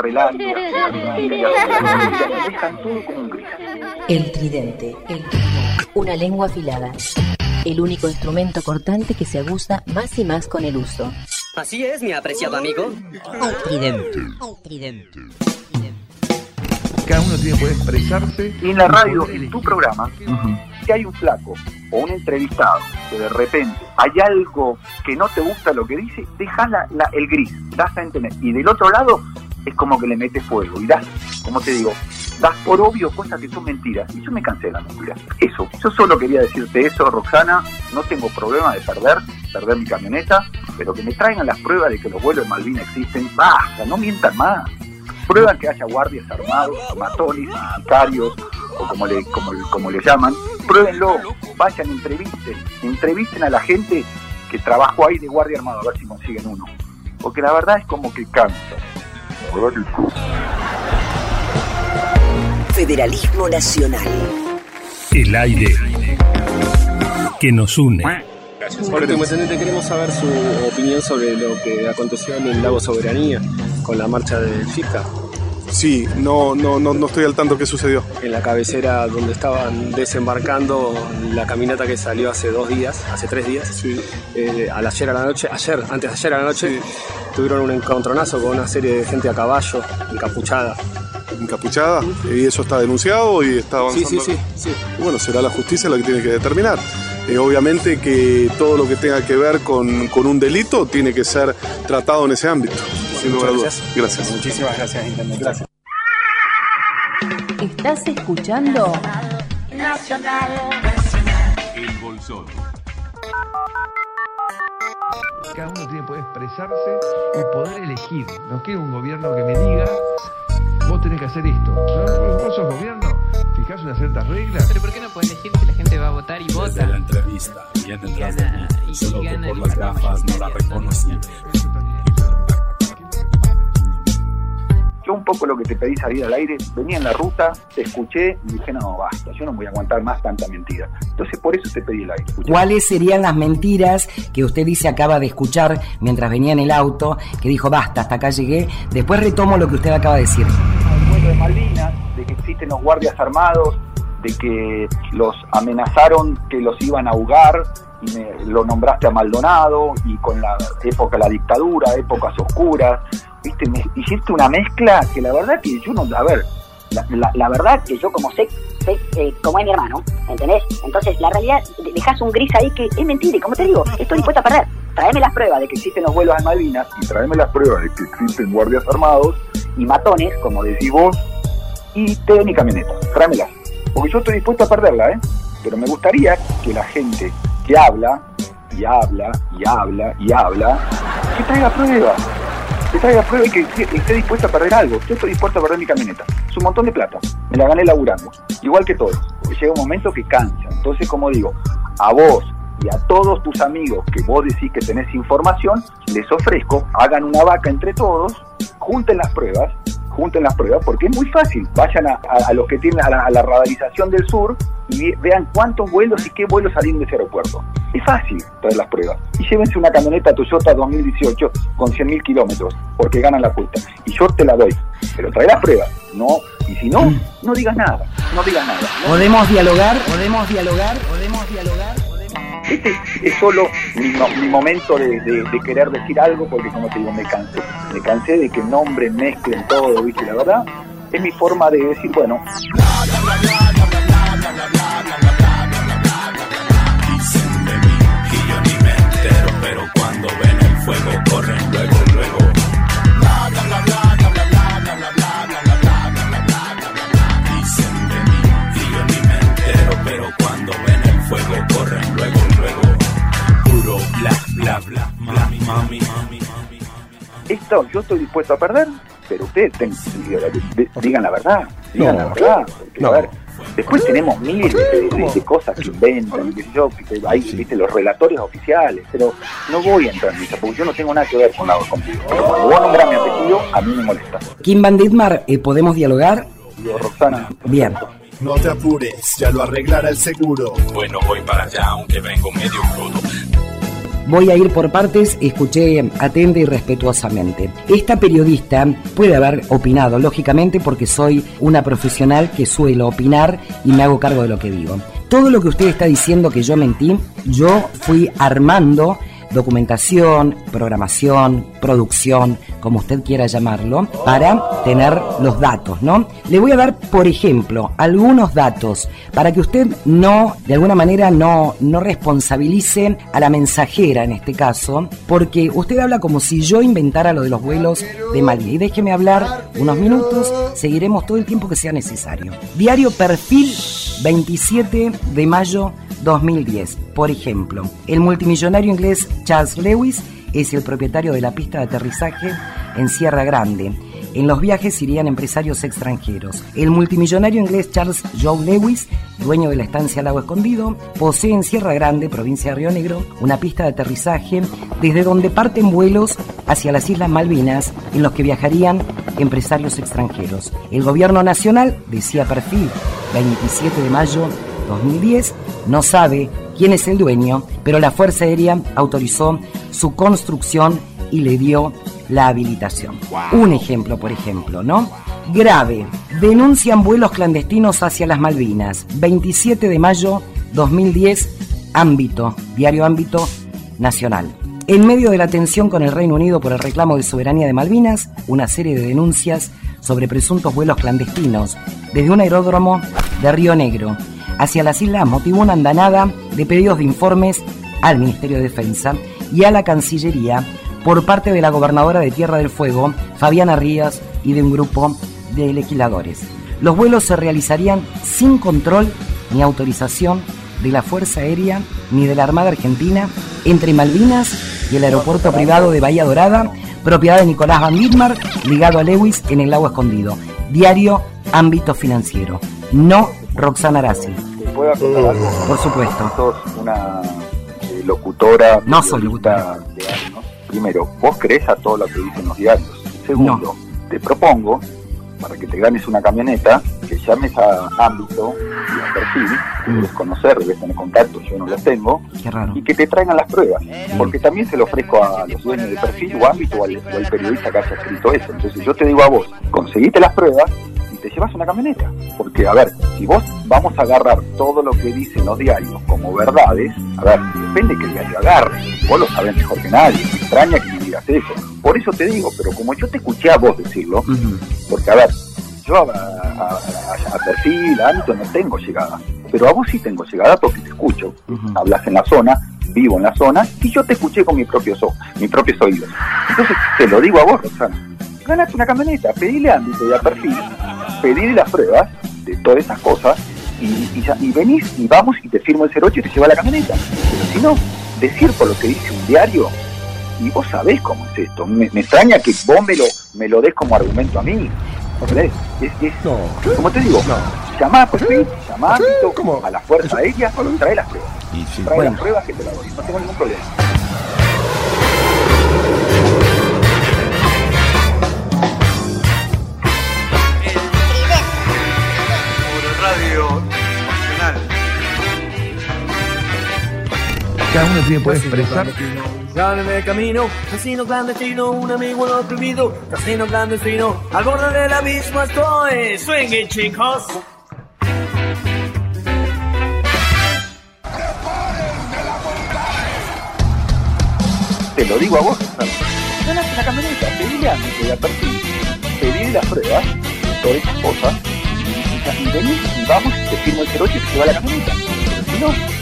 dejan todo como un gris. El tridente, una lengua afilada, el único instrumento cortante que se aguza más y más con el uso. Así es, mi apreciado amigo. El tridente. Cada uno tiene que poder expresarse. Y en la radio, en tu programa, si hay un flaco o un entrevistado que de repente hay algo que no te gusta lo que dice, deja el gris, das a entender. Y del otro lado es como que le metes fuego y das, como te digo, das por obvio cosas que son mentiras. Y yo me cansé de las mentiras. Eso, yo solo quería decirte eso, Roxana. No tengo problema de perder mi camioneta, pero que me traigan las pruebas de que los vuelos de Malvinas existen. Basta, no mientan más. Prueban que haya guardias armados, matones, sicarios, o como le llaman. Pruébenlo, vayan, entrevisten a la gente que trabajó ahí de guardia armado, a ver si consiguen uno. Porque la verdad es como que cansa. La verdad que... Federalismo Nacional. El aire que nos une. Por último, intendente, queremos saber su opinión sobre lo que aconteció en el lago Soberanía con la marcha del FICA. Sí, no estoy al tanto qué sucedió. En la cabecera donde estaban desembarcando la caminata que salió hace 3 días, sí. Antes de ayer a la noche, sí. Tuvieron un encontronazo con una serie de gente a caballo, encapuchada. ¿Encapuchada? ¿Y eso está denunciado y está avanzando? Sí. Bueno, será la justicia la que tiene que determinar. Obviamente que todo lo que tenga que ver con un delito tiene que ser tratado en ese ámbito. Sin lugar a dudas. Gracias. Muchísimas gracias, intendente. Gracias. ¿Estás escuchando? Nacional. El Bolsón. Cada uno tiene que poder expresarse y poder elegir. No quiero un gobierno que me diga, vos tenés que hacer esto. ¿No? Vos sos gobierno, fijás unas ciertas reglas. Pero ¿por qué no podés elegir si la gente va a votar y vota? Desde la entrevista, bien detrás de mí, solo que por las gafas no la reconocí. Yo un poco lo que te pedí salir al aire, venía en la ruta, te escuché y dije, no, basta, yo no voy a aguantar más tanta mentira. Entonces por eso te pedí el aire. Escuché. ¿Cuáles serían las mentiras que usted dice acaba de escuchar mientras venía en el auto, que dijo, basta, hasta acá llegué? Después retomo lo que usted acaba de decir. El vuelo de Malvinas, de que existen los guardias armados, de que los amenazaron que los iban a ahogar, y lo nombraste a Maldonado, y con la época de la dictadura, épocas oscuras, viste, me hiciste una mezcla que la verdad que yo no, a ver, la verdad que yo como sé como es mi hermano, ¿entendés? Entonces la realidad, dejás un gris ahí que es mentira, y como te digo, estoy dispuesto a perder. Traeme las pruebas de que existen los vuelos en Malvinas, y traeme las pruebas de que existen guardias armados y matones, como decís vos, y te doy mi camioneta, tráemelas, porque yo estoy dispuesto a perderla, pero me gustaría que la gente que habla, que traiga pruebas. que traiga prueba y que esté dispuesta a perder algo. Yo estoy dispuesto a perder mi camioneta. Es un montón de plata. Me la gané laburando. Igual que todos. Llega un momento que cansa. Entonces, como digo, a vos y a todos tus amigos que vos decís que tenés información, les ofrezco, hagan una vaca entre todos, junten las pruebas, porque es muy fácil. Vayan a los que tienen a la radarización del sur y vean cuántos vuelos y qué vuelos salieron de ese aeropuerto. Es fácil traer las pruebas. Y llévense una camioneta Toyota 2018 con 100.000 kilómetros, porque ganan la apuesta. Y yo te la doy. Pero trae las pruebas. No, y si no, no digas nada. No digas nada. No. ¿Podemos dialogar? Este es solo mi momento de querer decir algo, porque como te digo, me cansé de que nombren, mezclen todo, ¿viste? La verdad, es mi forma de decir, bueno. Dicen de mí y yo ni me entero, pero cuando ven el fuego corren luego. Dicen de mí y yo ni me entero, pero cuando ven el fuego corren luego. Puro bla, mami. Esto yo estoy dispuesto a perder, pero ustedes digan la verdad. Porque, a ver, después tenemos miles de cosas que inventan, qué sé yo, hay, viste, los relatorios oficiales, pero no voy a entrar en eso, porque yo no tengo nada que ver con nada contigo. Pero cuando vos nombrás mi apellido, a mí me molesta. Kim Van Dittmar, ¿podemos dialogar? Yo, Roxana. Bien. No te apures, ya lo arreglará el seguro. Bueno, voy para allá, aunque vengo medio crudo. Voy a ir por partes, escuché atenta y respetuosamente. Esta periodista puede haber opinado, lógicamente, porque soy una profesional que suelo opinar y me hago cargo de lo que digo. Todo lo que usted está diciendo que yo mentí, yo fui armando documentación, programación, producción, como usted quiera llamarlo, para tener los datos, ¿no? Le voy a dar, por ejemplo, algunos datos para que usted no, de alguna manera, no responsabilice a la mensajera en este caso, porque usted habla como si yo inventara lo de los vuelos de Malvinas. Y déjeme hablar unos minutos, seguiremos todo el tiempo que sea necesario. Diario Perfil, 27 de mayo 2010. Por ejemplo, el multimillonario inglés Charles Lewis es el propietario de la pista de aterrizaje en Sierra Grande. En los viajes irían empresarios extranjeros. El multimillonario inglés Charles Joe Lewis, dueño de la estancia Lago Escondido, posee en Sierra Grande, provincia de Río Negro, una pista de aterrizaje desde donde parten vuelos hacia las Islas Malvinas en los que viajarían empresarios extranjeros. El gobierno nacional, decía Perfil, 27 de mayo 2010, no sabe quién es el dueño, pero la Fuerza Aérea autorizó su construcción y le dio la habilitación. Wow. Un ejemplo, por ejemplo, ¿no? Grave. Denuncian vuelos clandestinos hacia las Malvinas. 27 de mayo 2010, Ámbito, diario Ámbito Nacional. En medio de la tensión con el Reino Unido por el reclamo de soberanía de Malvinas, una serie de denuncias sobre presuntos vuelos clandestinos desde un aeródromo de Río Negro hacia las islas motivó una andanada de pedidos de informes al Ministerio de Defensa y a la Cancillería por parte de la gobernadora de Tierra del Fuego, Fabiana Ríos, y de un grupo de legisladores. Los vuelos se realizarían sin control ni autorización de la Fuerza Aérea ni de la Armada Argentina entre Malvinas y el aeropuerto privado de Bahía Dorada, propiedad de Nicolás Van Dittmar, ligado a Lewis en el Lago Escondido. Diario Ámbito Financiero. No Roxana Arasi. ¿Puedo acotar algo? Por supuesto. Sos una locutora. No soy locutora. De años. Primero, vos crees a todo lo que dicen los diarios. Segundo, te propongo, para que te ganes una camioneta, que llames a Ámbito y a Perfil, que debes conocer, debes tener contactos, yo no los tengo, y que te traigan las pruebas. Porque también se lo ofrezco a los dueños de Perfil o Ámbito o al periodista que haya escrito eso. Entonces yo te digo a vos, conseguite las pruebas y te llevas una camioneta. Porque, a ver, si vos vamos a agarrar todo lo que dicen los diarios como verdades, a ver, depende que el diario agarre. Vos lo sabés mejor que nadie, me extraña que me digas eso. Por eso te digo, pero como yo te escuché a vos decirlo, porque, a ver, yo a Perfil, a Ámbito no tengo llegada, pero a vos sí tengo llegada porque te escucho. Hablas en la zona, vivo en la zona, y yo te escuché con mis propios oídos. Entonces, te lo digo a vos, Roxana. Ganate una camioneta, pedile a Ámbito y a Perfil, pedile las pruebas de todas esas cosas y venís y vamos y te firmo el 08 y te lleva la camioneta. Pero si no, decir por lo que dice un diario y vos sabés cómo es esto. Me extraña que vos me lo des como argumento a mí. ¿Entendés? Como te digo, llamá a perfil, llamá a la fuerza aérea, trae las pruebas. Trae las pruebas que te las doy, no tengo ningún problema. Radio Nacional. Cada uno puede expresar. Llámeme de camino, casino clandestino, un amigo lo prohibido, casino clandestino, al borde del abismo estoy, swing chicos. Te lo digo a vos, ganaste la camioneta, pedile a mi perfil, pedile las pruebas, todas esas cosas, y vení, y vamos, te firmo el 08 y te va la camioneta. Pero si no...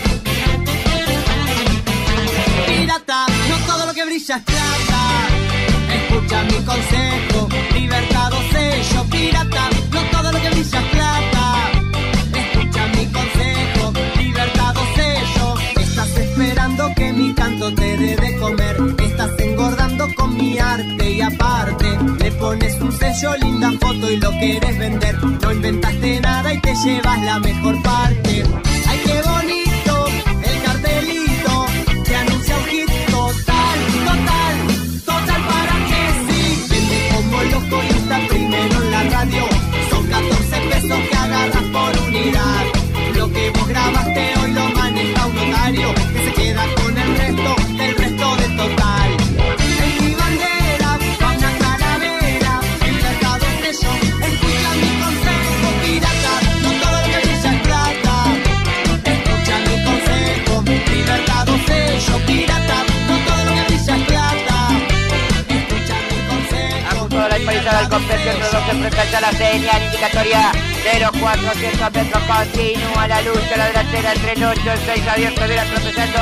Pirata, no todo lo que brilla es plata. Escucha mi consejo, libertad o sello. Pirata, no todo lo que brilla es plata. Escucha mi consejo, libertad o sello. Estás esperando que mi canto te dé de comer. Estás engordando con mi arte y aparte le pones un sello, linda foto y lo quieres vender. No inventaste nada y te llevas la mejor parte. Ay, qué bonito el cartelito que anuncia un hit total para que sí. Vende como loco y está primero en la radio. Son 14 pesos que agarras por unidad. Lo que vos grabaste hoy lo maneja un notario que se queda con el resto del resto de total. En mi bandera va una calavera, el mercado es yo. Escucha mi consejo, pirata, no todo lo que brilla es plata. Escucha mi consejo, libertad o sello, pirata, no todo lo que brilla es plata. Escucha mi consejo. A toda la paisada del compendio entre los que enfrentan la señal indicatoria 0400 metros, continúa la lucha, la delantera entre el 8 y el 6 abierto, viene atropellando.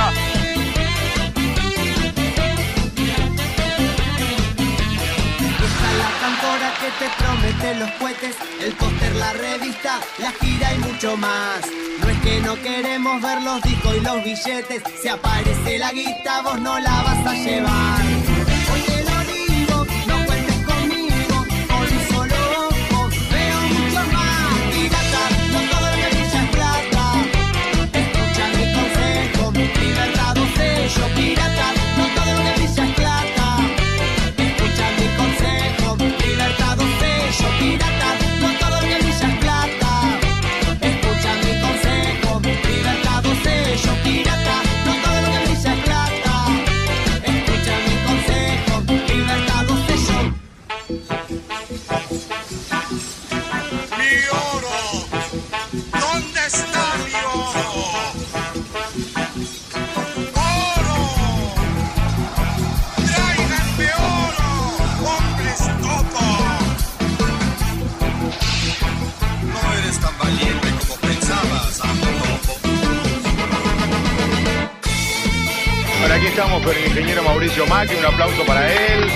La cantora que te promete los cohetes, el póster, la revista, la gira y mucho más. No es que no queremos ver los discos y los billetes, si aparece la guita vos no la vas a llevar. Hoy te lo digo, no cuentes conmigo, con un solo ojo veo mucho más. Pirata, no todo lo que brilla es plata. Escucha mi consejo, libertad o sello. Pirata, no todo lo que brilla es plata. Escucha mi consejo, libertad o sello. Pirata, no todo lo que brilla es plata. Escucha mi consejo, libertad o sello. Pirata, no todo lo que brilla es plata. Escucha mi consejo, libertad o sello. Mi oro, ¿dónde está mi oro? ¡Oro! ¡Tráiganme oro, hombres topo! No eres tan valiente como pensabas, amo topo. Bueno, aquí estamos con el ingeniero Mauricio Macri, un aplauso para él.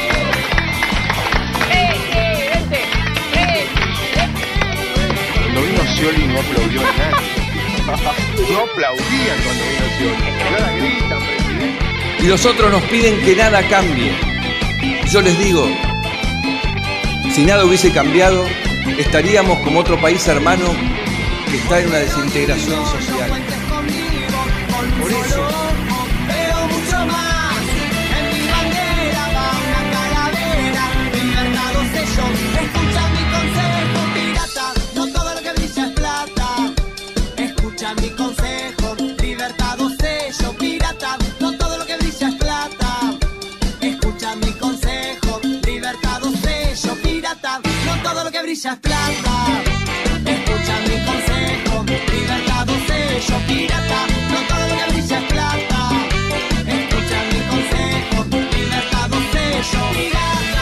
Cuando vino Scioli no aplaudió a nadie. No aplaudían cuando vino Scioli. Ahora gritan, presidente. Y los otros nos piden que nada cambie. Yo les digo, si nada hubiese cambiado, estaríamos como otro país hermano que está en una desintegración social. Por eso, Veo mucho más. En mi bandera va una calavera, libertad o sello. Escucha mi consejo, pirata, no todo lo que brilla es plata. Escucha mi consejo, libertad o sello. Pirata, no todo lo que brilla es plata. Escucha mi consejo, libertad o sello. Pirata, no todo lo que brilla es plata. Escucha mi consejo, libertad o sello. Pirata, no todo lo que brilla es plata. Escucha mi consejo, libertad o sello. Pirata.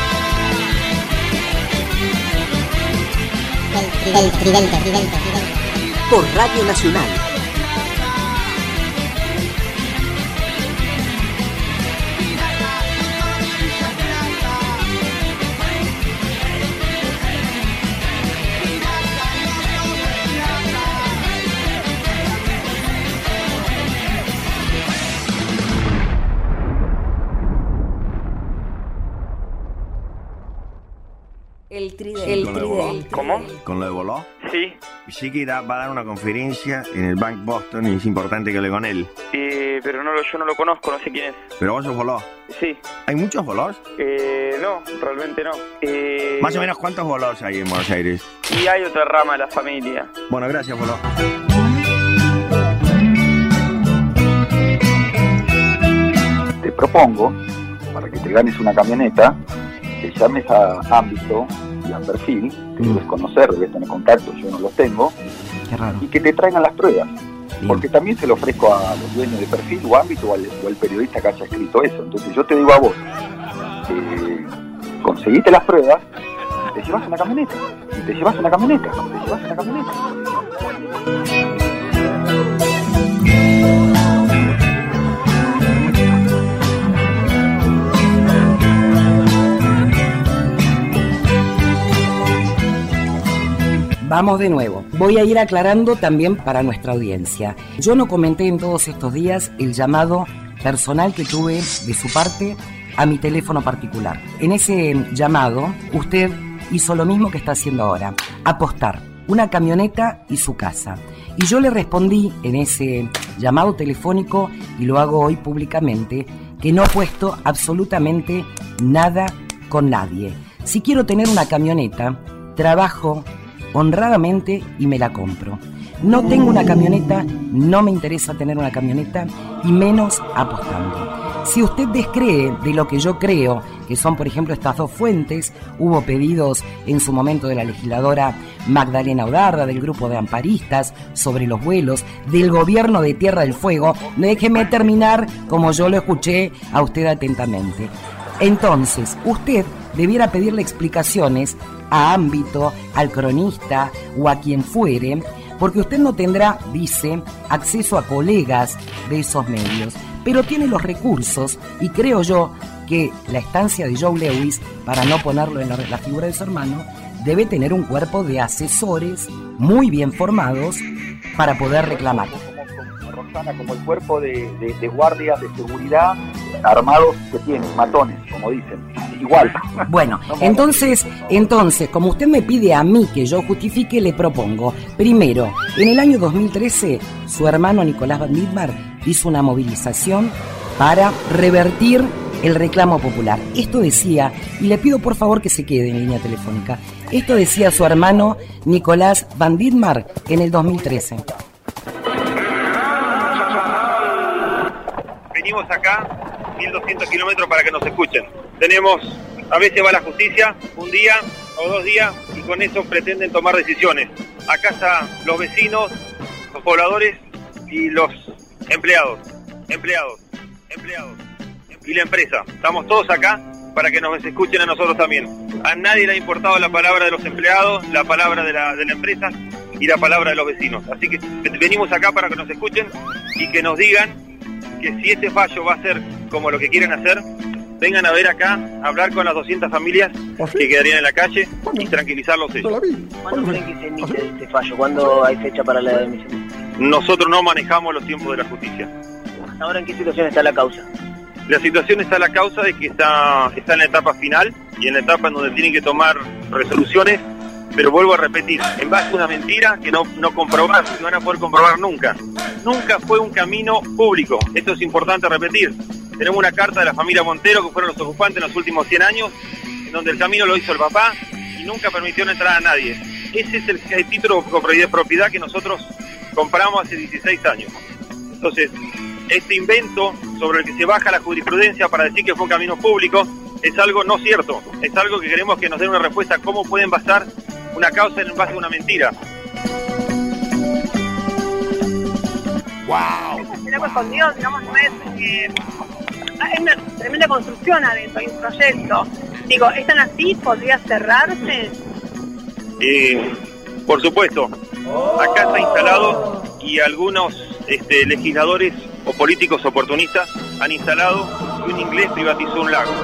El tridente. Por Radio Nacional. tridente. ¿Cómo? ¿Con lo de Boló? Sí. Sí que va a dar una conferencia en el Bank Boston y es importante que hable con él. Pero yo no lo conozco, no sé quién es. ¿Pero vos sos Boló? Sí. ¿Hay muchos Bolós? No, realmente no. Más o menos, ¿cuántos Bolós hay en Buenos Aires? Y hay otra rama de la familia. Bueno, gracias, Boló. Te propongo, para que te ganes una camioneta, que llames a Ámbito y a Perfil, que debes conocer, debes tener contactos, yo no los tengo, y que te traigan las pruebas. Porque también se lo ofrezco a los dueños de Perfil o Ámbito o al periodista que haya escrito eso. Entonces yo te digo a vos, conseguite las pruebas y te llevas una camioneta. Vamos de nuevo. Voy a ir aclarando también para nuestra audiencia. Yo no comenté en todos estos días el llamado personal que tuve de su parte a mi teléfono particular. En ese llamado, usted hizo lo mismo que está haciendo ahora: apostar una camioneta y su casa. Y yo le respondí en ese llamado telefónico, y lo hago hoy públicamente, que no apuesto absolutamente nada con nadie. Si quiero tener una camioneta, trabajo honradamente y me la compro. No tengo una camioneta, no me interesa tener una camioneta, y menos apostando. Si usted descree de lo que yo creo, que son por ejemplo estas dos fuentes, hubo pedidos en su momento de la legisladora Magdalena Odarda, del grupo de amparistas, sobre los vuelos, del gobierno de Tierra del Fuego. Déjeme terminar como yo lo escuché a usted atentamente. Entonces, usted debiera pedirle explicaciones a Ámbito, al cronista o a quien fuere, porque usted no tendrá, dice, acceso a colegas de esos medios, pero tiene los recursos, y creo yo que la estancia de Joe Lewis, para no ponerlo en la figura de su hermano, debe tener un cuerpo de asesores muy bien formados para poder reclamar. Como el cuerpo de guardias de seguridad armados que tienen, matones, como dicen, igual. Bueno, entonces, como usted me pide a mí que yo justifique, le propongo: primero, en el año 2013, su hermano Nicolás Van Dittmar hizo una movilización para revertir el reclamo popular. Esto decía, y le pido por favor que se quede en línea telefónica, esto decía su hermano Nicolás Van Dittmar en el 2013. Venimos acá 1200 kilómetros para que nos escuchen. A veces va la justicia un día o 2 días y con eso pretenden tomar decisiones. Acá están los vecinos, los pobladores y los empleados y la empresa. Estamos todos acá para que nos escuchen a nosotros también. A nadie le ha importado la palabra de los empleados, la palabra de la empresa y la palabra de los vecinos. Así que venimos acá para que nos escuchen y que nos digan que si este fallo va a ser como lo que quieren hacer, vengan a ver acá, a hablar con las 200 familias que quedarían en la calle y tranquilizarlos ellos. ¿Cuándo creen que se emite este fallo? ¿Cuándo hay fecha para la emisión? Nosotros no manejamos los tiempos de la justicia. ¿Ahora en qué situación está la causa? La situación está la causa de que está en la etapa final y en la etapa en donde tienen que tomar resoluciones, pero vuelvo a repetir, en base a una mentira que no van a poder comprobar nunca. Nunca fue un camino público, esto es importante repetir. Tenemos una carta de la familia Montero, que fueron los ocupantes en los últimos 100 años, en donde el camino lo hizo el papá y nunca permitieron entrar a nadie. Ese es el título de propiedad que nosotros compramos hace 16 años. Entonces, este invento sobre el que se baja la jurisprudencia para decir que fue un camino público es algo no cierto. Es algo que queremos que nos den una respuesta: cómo pueden basar una causa en base a una mentira. ¡Wow! El agua escondido, digamos, no es... hay una tremenda construcción adentro, hay un proyecto. Digo, ¿es tan así? ¿Podría cerrarse? Por supuesto. Acá está instalado y algunos legisladores o políticos oportunistas han instalado que un inglés privatizó un lago.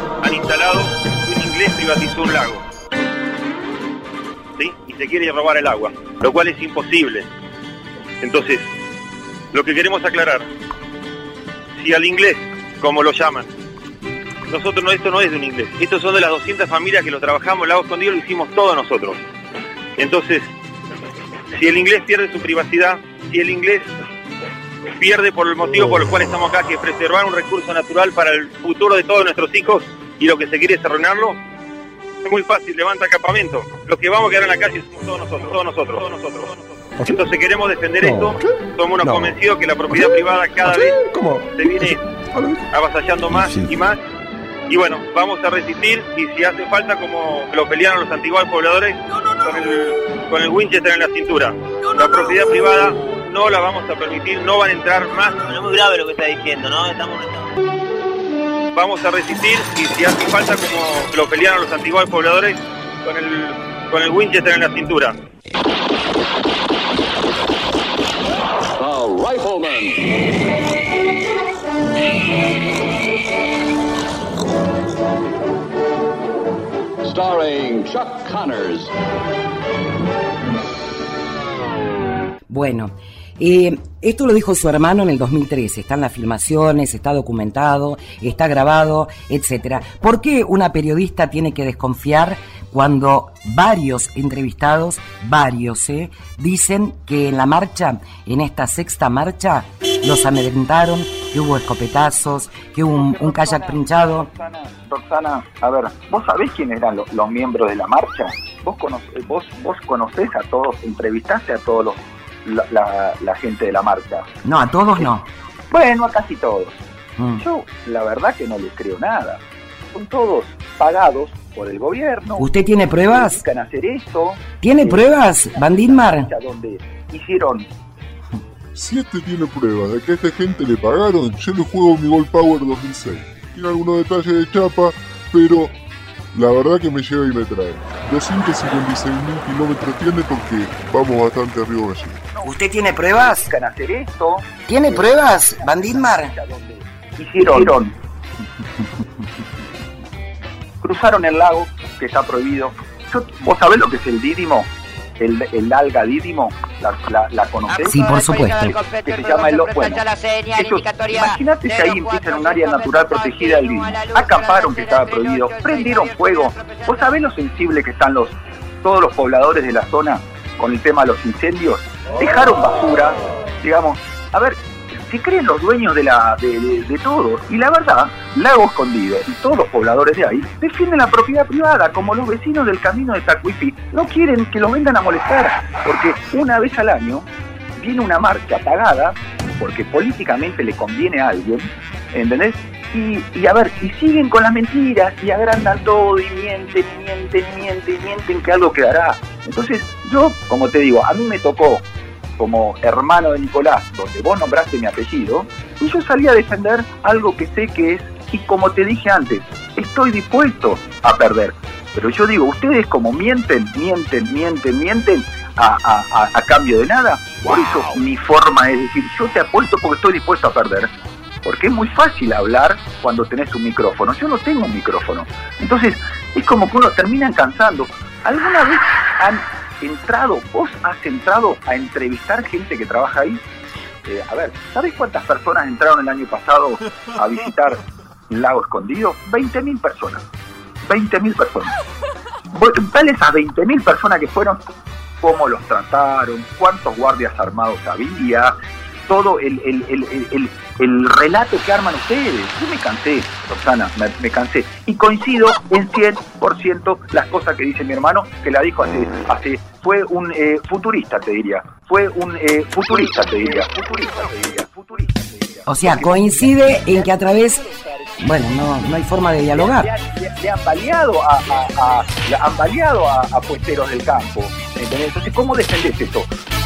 ¿Sí? Y se quiere robar el agua, lo cual es imposible. Entonces, lo que queremos aclarar, si al inglés, como lo llaman, nosotros esto no es de un inglés, estos son de las 200 familias que lo trabajamos, Lago Escondido lo hicimos todos nosotros. Entonces, si el inglés pierde su privacidad, si el inglés pierde por el motivo por el cual estamos acá, que es preservar un recurso natural para el futuro de todos nuestros hijos, y lo que se quiere es arruinarlo, es muy fácil, levanta campamento. Los que vamos a quedar en la calle somos todos nosotros. Entonces queremos defender esto, somos unos convencidos que la propiedad privada cada vez se viene avasallando más y más. Y bueno, vamos a resistir, y si hace falta, como lo pelearon los antiguos pobladores, con el Winchester en la cintura. La propiedad privada no la vamos a permitir, no van a entrar más. No es muy grave lo que está diciendo, ¿no? Vamos a resistir, y si hace falta, como lo pelearon los antiguos pobladores, con el Winchester en la cintura. The Rifleman. Starring Chuck Connors. Bueno, esto lo dijo su hermano en el 2013, están las filmaciones, está documentado, está grabado, etcétera. ¿Por qué una periodista tiene que desconfiar cuando varios entrevistados, dicen que en la marcha, en esta sexta marcha, los amedrentaron, que hubo escopetazos, que hubo un kayak pinchado? Roxana, a ver, ¿vos sabés quiénes eran los miembros de la marcha? ¿Vos conocés a todos, entrevistaste a todos la gente de la marcha? No, a todos no. Bueno, a casi todos. Yo, la verdad que no les creo nada. Son todos pagados por el gobierno. ¿Usted tiene pruebas? Buscan hacer esto. ¿Tiene pruebas, Bandinmar? Donde hicieron... Si tiene pruebas de que a esta gente le pagaron, yo le juego mi Gold Power 2006. Tiene algunos detalles de chapa, pero la verdad que me lleva y me trae. 256.000 kilómetros tiene porque vamos bastante arriba allí. ¿Usted tiene pruebas? Buscan hacer esto. ¿Tiene pruebas, Bandinmar? Hicieron. Cruzaron el lago, que está prohibido. ¿Vos sabés lo que es el dídimo? El alga dídimo, ¿la conocés? Sí, por supuesto. Que se llama el bueno. Imagínate que ahí empieza en un área natural protegida el dídimo. Acamparon, que estaba prohibido, prendieron fuego. ¿Vos sabés lo sensible que están todos los pobladores de la zona con el tema de los incendios? Dejaron basura, digamos. A ver, se creen los dueños de todo. Y la verdad, Lago Escondido y todos los pobladores de ahí defienden la propiedad privada, como los vecinos del camino de Tacuifi. No quieren que los vengan a molestar, porque una vez al año viene una marcha pagada, porque políticamente le conviene a alguien, ¿entendés? Y a ver, y siguen con las mentiras, y agrandan todo, y mienten que algo quedará. Entonces, yo, como te digo, a mí me tocó como hermano de Nicolás, donde vos nombraste mi apellido, y yo salí a defender algo que sé que es, y como te dije antes, estoy dispuesto a perder. Pero yo digo, ustedes como mienten a cambio de nada, por eso mi forma es decir, yo te apuesto porque estoy dispuesto a perder. Porque es muy fácil hablar cuando tenés un micrófono. Yo no tengo un micrófono. Entonces, es como que uno termina cansando. ¿Alguna vez vos has entrado a entrevistar gente que trabaja ahí? A ver, ¿sabés cuántas personas entraron el año pasado a visitar Lago Escondido? 20.000 personas. 20.000 personas. Dale esas 20.000 personas que fueron, cómo los trataron, cuántos guardias armados había, todo el relato que arman ustedes. Yo me cansé, Roxana, me cansé. Y coincido en 100% las cosas que dice mi hermano, que la dijo hace fue un futurista, te diría. Futurista. O sea, coincide en que a través... Bueno, no hay forma de dialogar. Le han baleado a puesteros del campo. ¿Entendés? Entonces, ¿cómo defendés esto?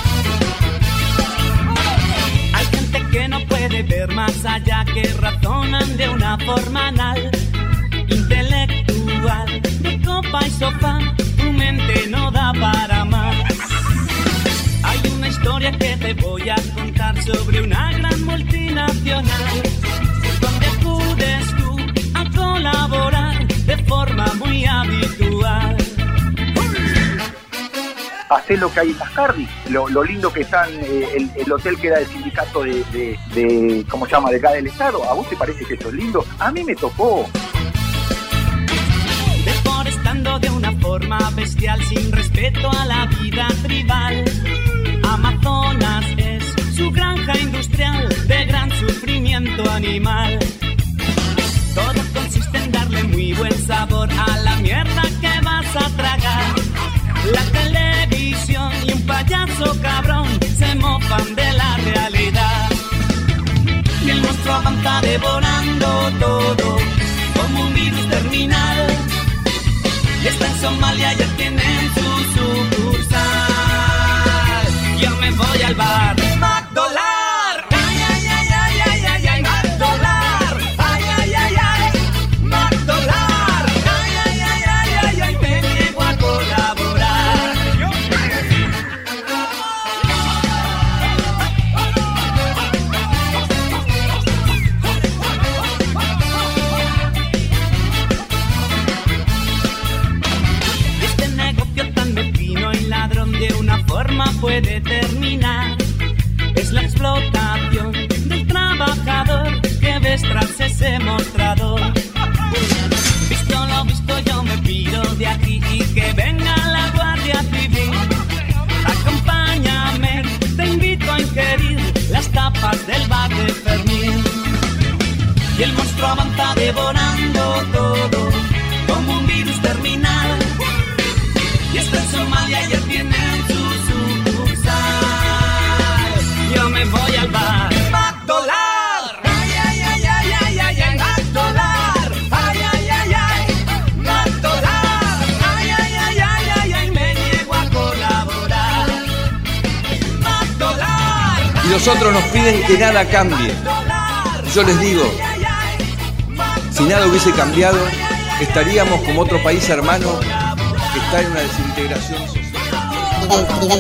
Hay gente que no puede ver más allá, que razonan de una forma anal, intelectual, de copa y sofá, tu mente no da para más. Hay una historia que te voy a contar sobre una gran multinacional, donde acudes tú a colaborar de forma muy habitual. Hacé lo que hay en Lascardi, lo lindo que está el hotel que era del sindicato de ¿cómo se llama? De acá del Estado. ¿A vos te parece que esto es lindo? A mí me tocó forma bestial, sin respeto a la vida tribal. Amazonas es su granja industrial de gran sufrimiento animal. Todo consiste en darle muy buen sabor a la mierda que vas a tragar. La televisión y un payaso cabrón se mofan de la realidad. Y el monstruo avanza devorando todo como un virus terminal. Está en Somalia, ya tienen su sucursal. Yo me voy al bar McDolar. Ay, ay, ay, ay, ay, ay, ay, McDolar. Ay, ay, ay, ay, McDolar. Ay, ay, ay, ay, ay, ay, me niego a colaborar. Este negocio tan mezquino y ladrón de una forma puede terminar. Es la explotación del trabajador que ves tras ese mostrador. Visto lo visto, yo me piro de aquí y que venga la Guardia Civil. Acompáñame, te invito a ingerir las tapas del bar de Fermín. Y el monstruo avanza devorando todo como un virus terminal. Y está en Somalia, ya tienen su sucursal. Yo me voy al bar McDolar. Ay, ay, ay, ay, ay, ay, ay, McDolar. Ay, ay, ay, ay, McDolar. Ay, ay, ay, ay, ay, ay, me niego a colaborar. McDolar. Y los otros nos piden que nada cambie. Yo les digo, si nada hubiese cambiado, estaríamos como otro país hermano que está en una desintegración social.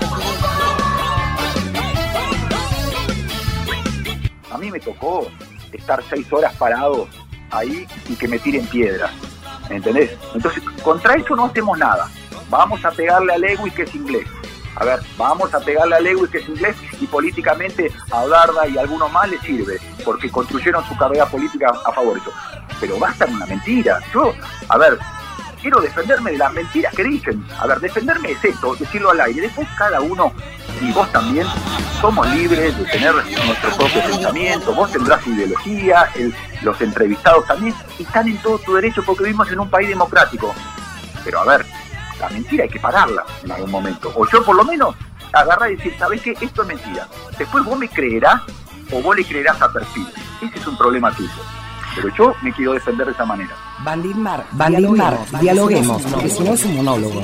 A mí me tocó estar 6 horas parado ahí y que me tiren piedras, ¿entendés? Entonces, contra eso no hacemos nada. Vamos a pegarle a Lewis, que es inglés. A ver, vamos a pegarle a Lewis, que es inglés, y políticamente a Darda y a algunos más les sirve, porque construyeron su carrera política a favor de eso. Pero basta de una mentira. Yo, a ver, quiero defenderme de las mentiras que dicen. A ver, defenderme es esto, decirlo al aire. Después cada uno, y vos también, somos libres de tener nuestro propio pensamiento. Vos tendrás tu ideología, los entrevistados también, y están en todo tu derecho porque vivimos en un país democrático. Pero a ver, la mentira hay que pararla en algún momento. O yo por lo menos agarrar y decir, ¿sabés qué? Esto es mentira. Después vos me creerás o vos le creerás a perfil. Ese es un problema tuyo. Pero yo me quiero defender de esa manera. Banditmar, dialoguemos, porque si no es un monólogo.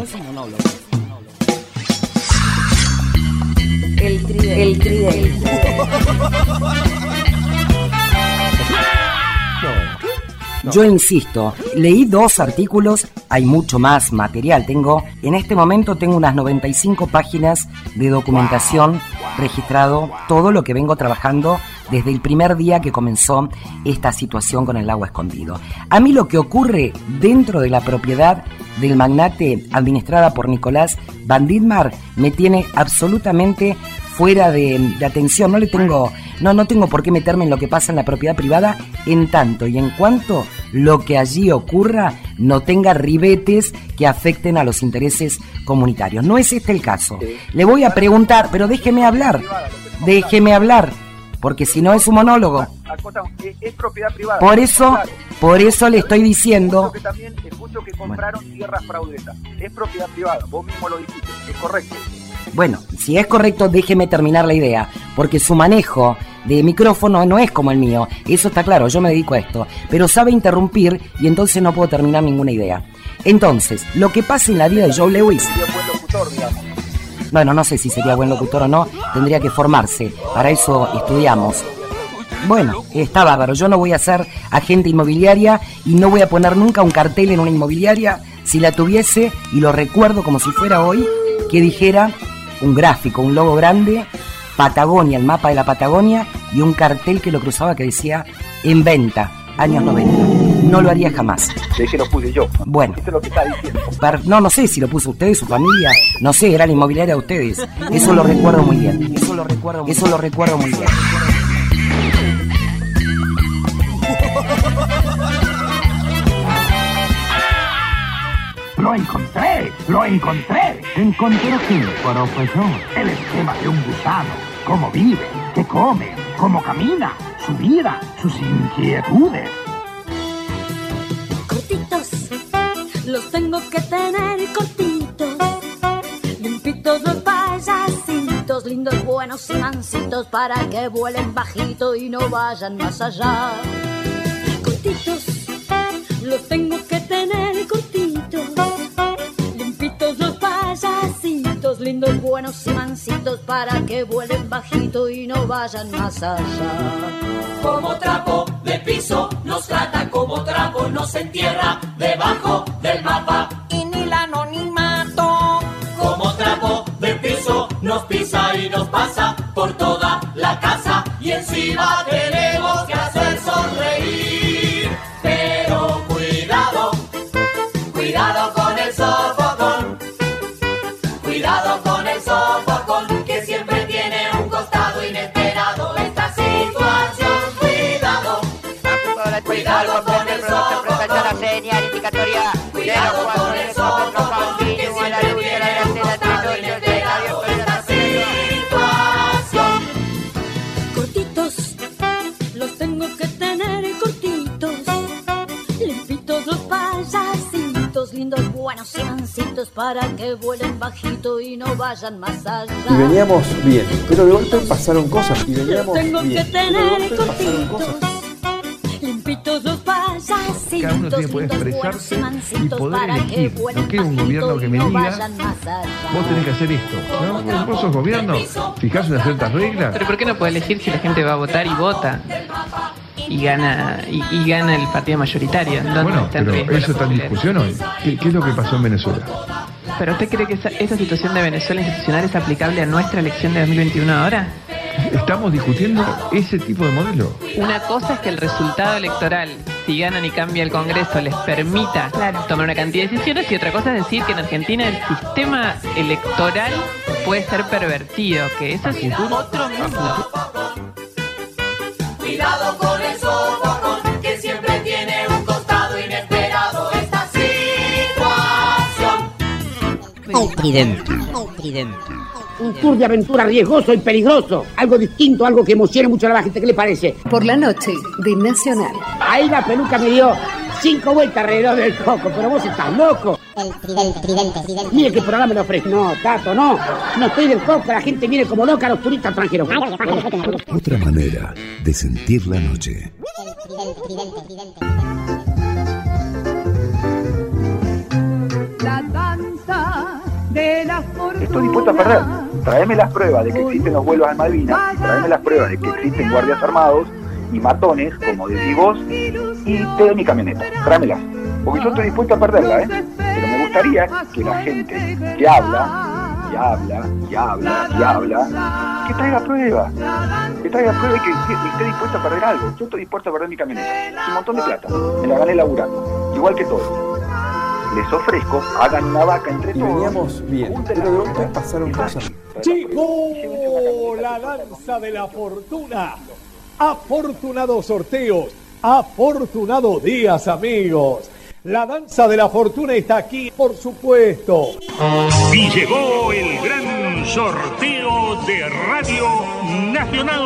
El tridente. Yo insisto, leí 2 artículos, hay mucho más material. En este momento tengo unas 95 páginas de documentación registrado, todo lo que vengo trabajando desde el primer día que comenzó esta situación con el agua escondido. A mí lo que ocurre dentro de la propiedad del magnate administrada por Nicolás Banditmar me tiene absolutamente fuera de atención. No tengo por qué meterme en lo que pasa en la propiedad privada en tanto y en cuanto lo que allí ocurra no tenga ribetes que afecten a los intereses comunitarios. No es este el caso. Le voy a preguntar, pero déjeme hablar, porque si no es un monólogo. Es propiedad privada. Por eso le estoy diciendo. Escucho que compraron tierras fraudulenta. Es propiedad privada, vos mismo lo dijiste, es correcto. Bueno, si es correcto, déjeme terminar la idea, porque su manejo de micrófono no es como el mío, eso está claro, yo me dedico a esto, pero sabe interrumpir y entonces no puedo terminar ninguna idea. Entonces, lo que pasa en la vida de Joe Lewis... Bueno, no sé si sería buen locutor o no, tendría que formarse, para eso estudiamos. Bueno, está bárbaro, yo no voy a ser agente inmobiliaria y no voy a poner nunca un cartel en una inmobiliaria, si la tuviese, y lo recuerdo como si fuera hoy, que dijera un gráfico, un logo grande, Patagonia, el mapa de la Patagonia, y un cartel que lo cruzaba que decía en venta, años 90. No lo haría jamás. De que lo puse yo. Bueno. Eso es lo que está diciendo. No sé si lo puso usted, su familia, no sé, era la inmobiliaria de ustedes. Eso lo recuerdo muy bien. Eso lo recuerdo muy bien. ¡Lo encontré! ¡Lo encontré! ¿Encontré qué, profesor? El esquema de un gusano. Cómo vive, qué come, cómo camina, su vida, sus inquietudes. Cortitos, los tengo que tener cortitos. Limpitos los payasitos, lindos, buenos y mansitos, para que vuelen bajito y no vayan más allá. Cortitos, los tengo que tener cortitos. Limpitos los payasitos, lindos, buenos y mansitos, para que vuelen bajito y no vayan más allá. Como trapo de piso, nos trata como trapo, nos entierra debajo del mapa. Y ni el anonimato. Como trapo de piso, nos pisa y nos pasa por toda la casa. Y encima tenemos que hacer sonreír. Pero cuidado, cuidado con el sofocón. Cuidado con el sofocón, que siempre tiene un costado inesperado. Esta situación, cuidado. Cuidado con el sofocón. La señal indicatoria de los 400 metros continuo a la luz de la delantera entre noches de esta situación. Cortitos, los tengo que tener cortitos. Limpitos los payasitos, lindos, buenos y mansitos, para que vuelen bajito y no vayan más allá. Y veníamos bien, pero de golpe pasaron cosas y veníamos tengo bien. que tener cortitos. Limpitos los payasitos, Cada uno tiene que poder expresarse y poder elegir. No quiero un gobierno que me diga, vos tenés que hacer esto. ¿No? Vos sos gobierno, fijás unas ciertas reglas. Pero ¿por qué no puede elegir si la gente va a votar y vota? Y gana el partido mayoritario. Bueno, pero eso está en discusión hoy. ¿Qué es lo que pasó en Venezuela? ¿Pero usted cree que esa situación de Venezuela institucional es aplicable a nuestra elección de 2021 ahora? ¿Estamos discutiendo ese tipo de modelo? Una cosa es que el resultado electoral, si ganan y cambia el Congreso, les permita tomar una cantidad de decisiones, y otra cosa es decir que en Argentina el sistema electoral puede ser pervertido, que eso es otro mundo. Cuidado con el sofocón, que siempre tiene un costado inesperado. Esta situación. El tridente. El tridente. Un tour de aventura riesgoso y peligroso. Algo distinto, algo que emocione mucho a la gente. ¿Qué le parece? Por la noche de Nacional. Ahí la peluca me dio 5 vueltas alrededor del coco, pero vos estás loco. El tridente. Mire qué programa me ofrece. No, Tato, no. No estoy del coco, la gente viene como loca a los turistas extranjeros. Otra manera de sentir la noche. La danza de la fortuna. Estoy dispuesto a perder. Traeme las pruebas de que existen los vuelos a Malvinas, y traeme las pruebas de que existen guardias armados y matones, como decís vos, y te doy mi camioneta. Tráemelas. Porque yo estoy dispuesto a perderla, ¿eh? Pero me gustaría que la gente que habla, que traiga pruebas. Que traiga pruebas y que esté dispuesto a perder algo. Yo estoy dispuesto a perder mi camioneta. Es un montón de plata. Me la gané laburando. Igual que todos. Les ofrezco, hagan una vaca entre todos. Y veníamos bien, pero de golpe pasaron cosas. ¡Llegó la danza de la fortuna! Afortunados sorteos, afortunados días, amigos. La danza de la fortuna está aquí, por supuesto. Y llegó el gran sorteo de Radio Nacional.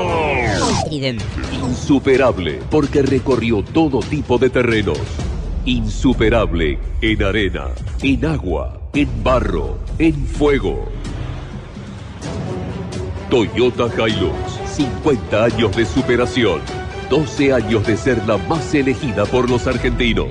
Insuperable, porque recorrió todo tipo de terrenos. Insuperable en arena, en agua, en barro, en fuego. Toyota Hilux, 50 años de superación, 12 años de ser la más elegida por los argentinos.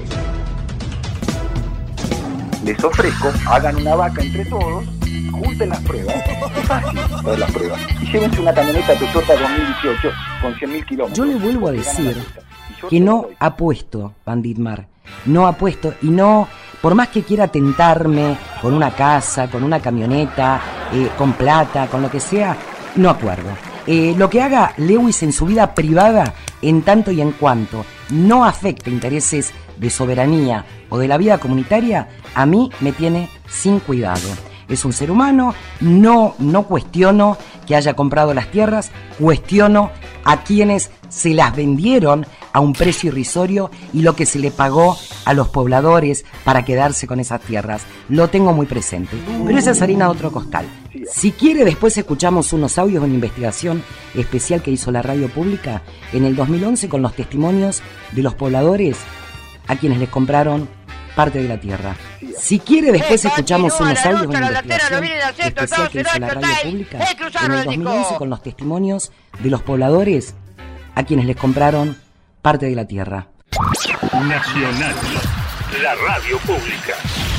Les ofrezco, hagan una vaca entre todos, junten las pruebas, es fácil ver las pruebas, y llévense una camioneta Toyota 2018 con 100.000 kilómetros. Yo le vuelvo a decir que no apuesto, Banditmar. No apuesto y no, por más que quiera tentarme con una casa, con una camioneta, con plata, con lo que sea, no acuerdo. Lo que haga Lewis en su vida privada, en tanto y en cuanto no afecte intereses de soberanía o de la vida comunitaria, a mí me tiene sin cuidado. Es un ser humano, no cuestiono que haya comprado las tierras, cuestiono a quienes se las vendieron a un precio irrisorio y lo que se le pagó a los pobladores para quedarse con esas tierras. Lo tengo muy presente. Pero esa es harina de otro costal. Si quiere, después escuchamos unos audios de una investigación especial que hizo la radio pública en el 2011 con los testimonios de los pobladores a quienes les compraron parte de la tierra. Si quiere, después escuchamos unos audios de una investigación especial que hizo la radio pública en el 2011 con los testimonios de los pobladores a quienes les compraron parte de la tierra. Nacional, la radio pública.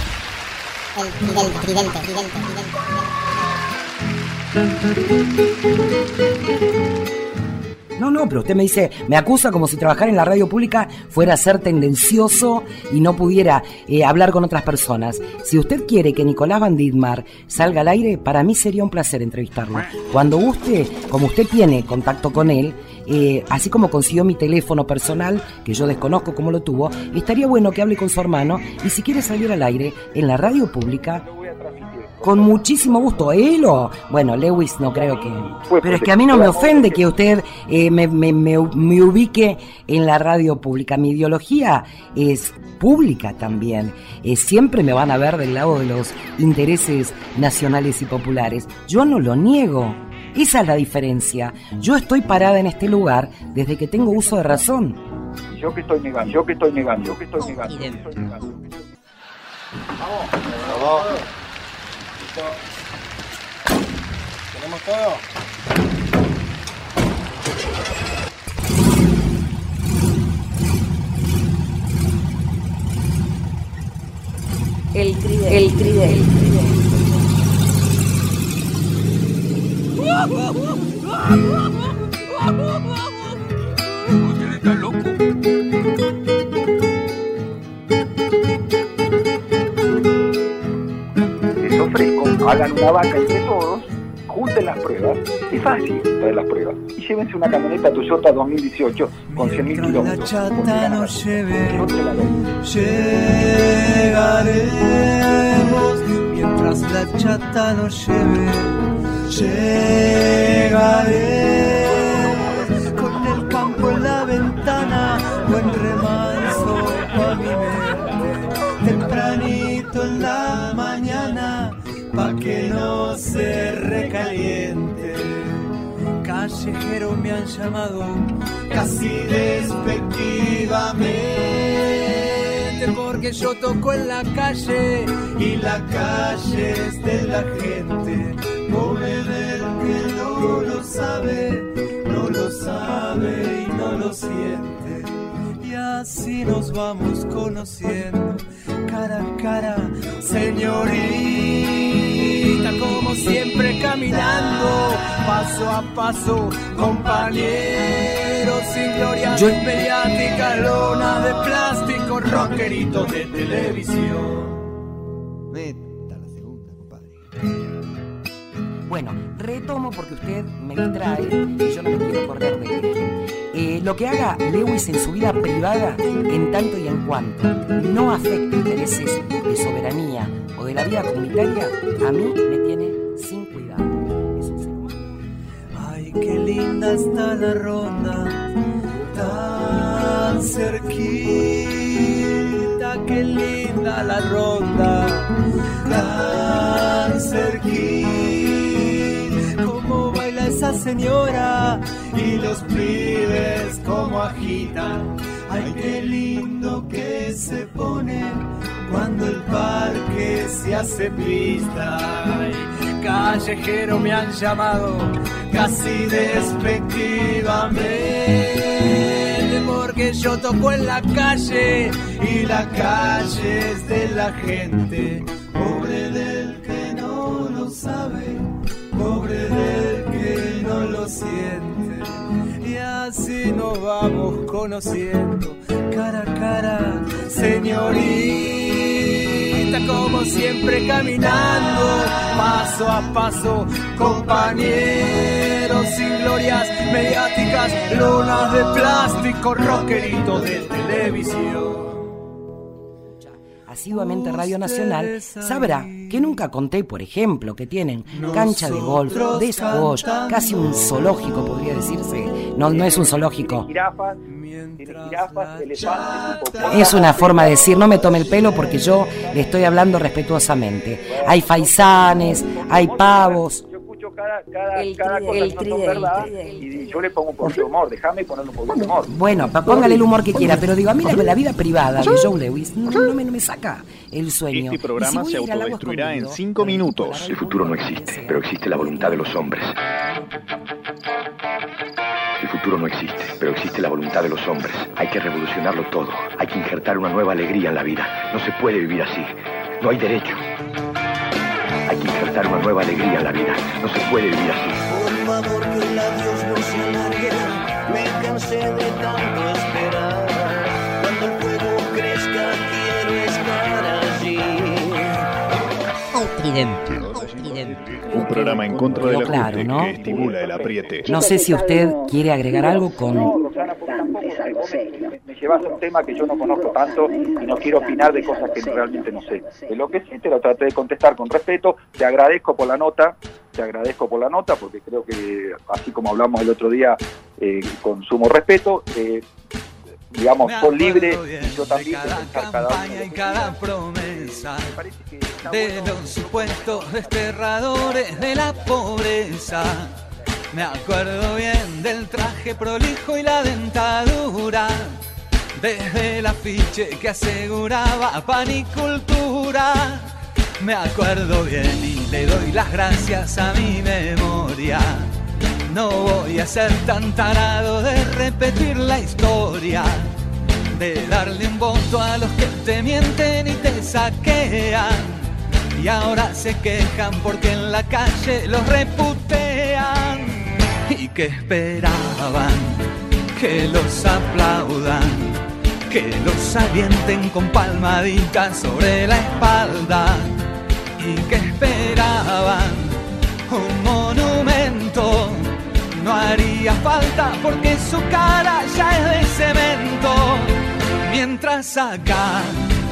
El tridente. No, pero usted me dice, me acusa como si trabajar en la radio pública fuera a ser tendencioso y no pudiera hablar con otras personas. Si usted quiere que Nicolás Van Dittmar salga al aire, para mí sería un placer entrevistarlo. Cuando guste, como usted tiene contacto con él, así como consiguió mi teléfono personal, que yo desconozco cómo lo tuvo, estaría bueno que hable con su hermano y si quiere salir al aire en la radio pública, con muchísimo gusto. ¿Él o...? Bueno, Lewis no creo que... Pero es que a mí no me ofende que usted me ubique en la radio pública. Mi ideología es pública también. Siempre me van a ver del lado de los intereses nacionales y populares. Yo no lo niego. Esa es la diferencia. Yo estoy parada en este lugar desde que tengo uso de razón. Yo que estoy negando. Tridente. Vamos. ¿Tenemos todo? El tridente. ¿Estás loco? Les ofrezco, hagan una vaca entre todos, junten las pruebas, es fácil traer las pruebas, y llévense una camioneta Toyota 2018 con 100.000 kilómetros. La chata nos lleve, llegaremos, mientras la chata nos lleve, llegaremos, con el campo en la ventana, buen remanso pa' mi mente, tempranito en la mañana, pa' que no se recaliente. Callejero me han llamado casi despectivamente, porque yo toco en la calle y la calle es de la gente. Pobre del que no lo sabe y no lo siente. Y así nos vamos conociendo cara a cara, señorita, como siempre caminando, paso a paso, compañeros sin gloria mediática, lona de plástico, rockeritos de televisión. Meta la segunda, compadre. Bueno, retomo porque usted me distrae y yo no me quiero correr de eje. Lo que haga Lewis en su vida privada, en tanto y en cuanto no afecte intereses de soberanía o de la vida comunitaria, a mí me tiene sin cuidado. Es un ser humano. Ay, qué linda está la ronda, tan cerquita, qué linda la ronda, tan cerquita, cómo baila esa señora y los pibes como agitan. Ay, qué lindo que se pone cuando el parque se hace pista. Ay, callejero me han llamado casi despectivamente, porque yo toco en la calle y la calle es de la gente. Pobre del que no lo sabe, pobre del que no lo siente. Y así nos vamos conociendo cara a cara, señorita, como siempre caminando, paso a paso, compañeros sin glorias mediáticas, lonas de plástico, rockeritos de televisión. asiduamente Radio Nacional, sabrá que nunca conté, por ejemplo, que tienen cancha de golf, de squash, casi un zoológico podría decirse. No es un zoológico. Tiene jirafas, elefantes, Es una forma de decir, no me tome el pelo porque yo le estoy hablando respetuosamente. Hay faisanes, hay pavos. cada cosa no son verdad y yo le pongo un poquito de humor, déjame ponerle un poquito de humor. Bueno, póngale el humor que quiera, pero digo, a mí la vida privada de Joe Lewis no me saca el sueño. Este programa se autodestruirá en 5 minutos. El futuro no existe, pero existe la voluntad de los hombres. El futuro no existe, pero existe la voluntad de los hombres. Hay que revolucionarlo todo. Hay que injertar una nueva alegría en la vida. No se puede vivir así. No hay derecho. Hay que injertar una nueva alegría en la vida. No se puede vivir así. Por favor, que el adiós no se alargue. Me cansé de tanto esperar. Cuando el fuego crezca, quiero estar allí. El tridente. Un programa en contra del ajuste, claro, ¿no? que estimula el apriete. No sé si usted quiere agregar algo con... Rosana, porque tampoco me llevas a un tema que yo no conozco tanto y no quiero opinar de cosas que realmente no sé. De lo que sí te lo traté de contestar con respeto, te agradezco por la nota porque creo que así como hablamos el otro día con sumo respeto, digamos, son libres y yo también de pensar cada uno. Y cada promesa de los supuestos desterradores de la pobreza. Me acuerdo bien del traje prolijo y la dentadura, desde el afiche que aseguraba panicultura. Me acuerdo bien y le doy las gracias a mi memoria. No voy a ser tan tarado de repetir la historia, de darle un voto a los que te mienten y te saquean. Y ahora se quejan porque en la calle los reputean. Y que esperaban que los aplaudan, que los avienten con palmaditas sobre la espalda. Y que esperaban un monumento. No haría falta porque su cara ya es de cemento. Mientras acá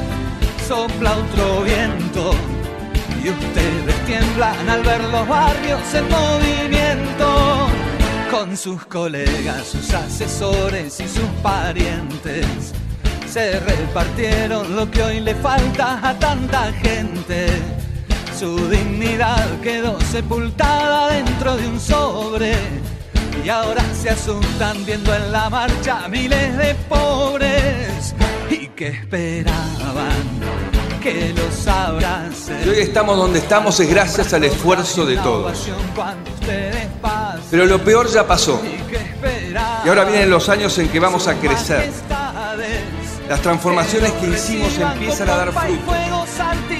sopla otro viento y ustedes tiemblan al ver los barrios en movimiento. Con sus colegas, sus asesores y sus parientes se repartieron lo que hoy le falta a tanta gente. Su dignidad quedó sepultada dentro de un sobre y ahora se asustan viendo en la marcha miles de pobres. Y que esperaban que los abracen. Y hoy estamos donde estamos es gracias al esfuerzo de todos. Pero lo peor ya pasó. Y ahora vienen los años en que vamos a crecer. Las transformaciones que hicimos empiezan a dar frutos.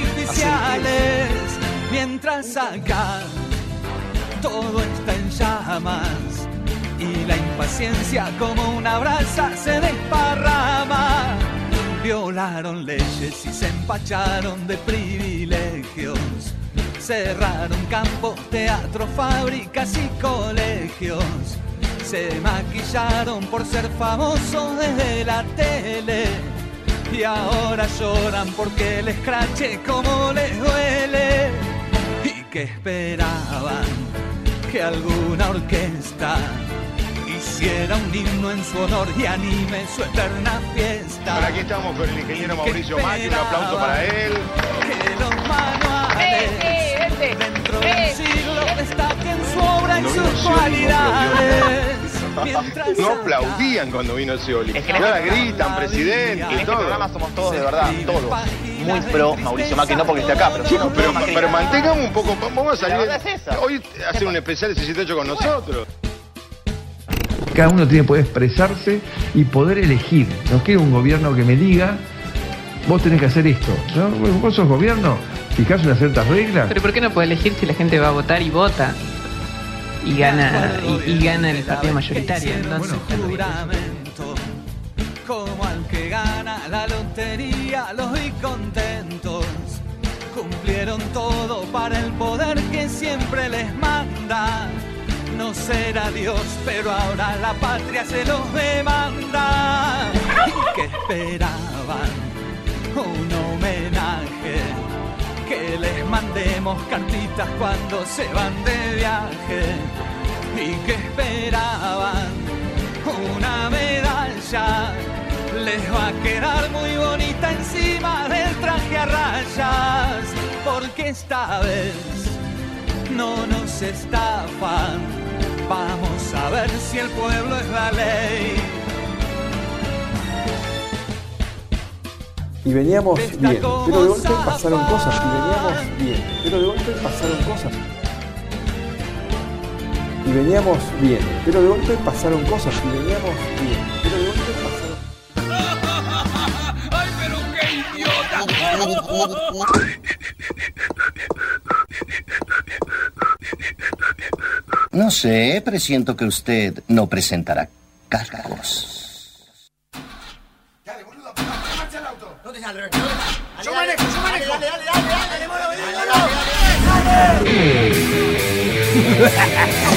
Mientras acá todo está en llamas y la impaciencia como una brasa se desparrama. Violaron leyes y se empacharon de privilegios. Cerraron campos, teatros, fábricas y colegios. Se maquillaron por ser famosos desde la tele. Y ahora lloran porque les crache como les duele. Y que esperaban que alguna orquesta hiciera un himno en su honor y anime su eterna fiesta. Por aquí estamos con el ingeniero Mauricio Macri, un aplauso para él. Que los manuales dentro de un siglo destaquen su obra y sus cualidades. No aplaudían cuando vino Scioli. Es que ahora gritan, presidente, en este todo. programa somos todos de verdad, todos. Muy pro Mauricio Macri, no porque esté acá, pero Chicos, somos pro pero mantengamos un poco, vamos a salir. La verdad es esa. Hoy hacen un especial de 68 con nosotros. Cada uno tiene que poder expresarse y poder elegir. No quiero un gobierno que me diga, vos tenés que hacer esto. ¿No? Vos sos gobierno, fijás unas ciertas reglas. Pero ¿por qué no puede elegir si la gente va a votar y vota? Y gana, y gana el partido mayoritario. Entonces, Juramento, como al que gana la lotería, los vi contentos. Cumplieron todo para el poder que siempre les manda. No será Dios, pero ahora la patria se los demanda. Y que esperaban un homenaje, que les mandemos cartitas cuando se van de viaje y que esperaban una medalla. Les va a quedar muy bonita encima del traje a rayas, porque esta vez no nos estafan. Vamos a ver si el pueblo es la ley. Y veníamos bien, pero de golpe pasaron cosas. Y veníamos bien, pero de golpe pasaron cosas. Y veníamos bien, pero de golpe pasaron cosas. Y veníamos bien, pero de golpe pasaron. ¡Ay, pero qué idiota! No sé, presiento que usted no presentará cargos. Yo manejo. Dale,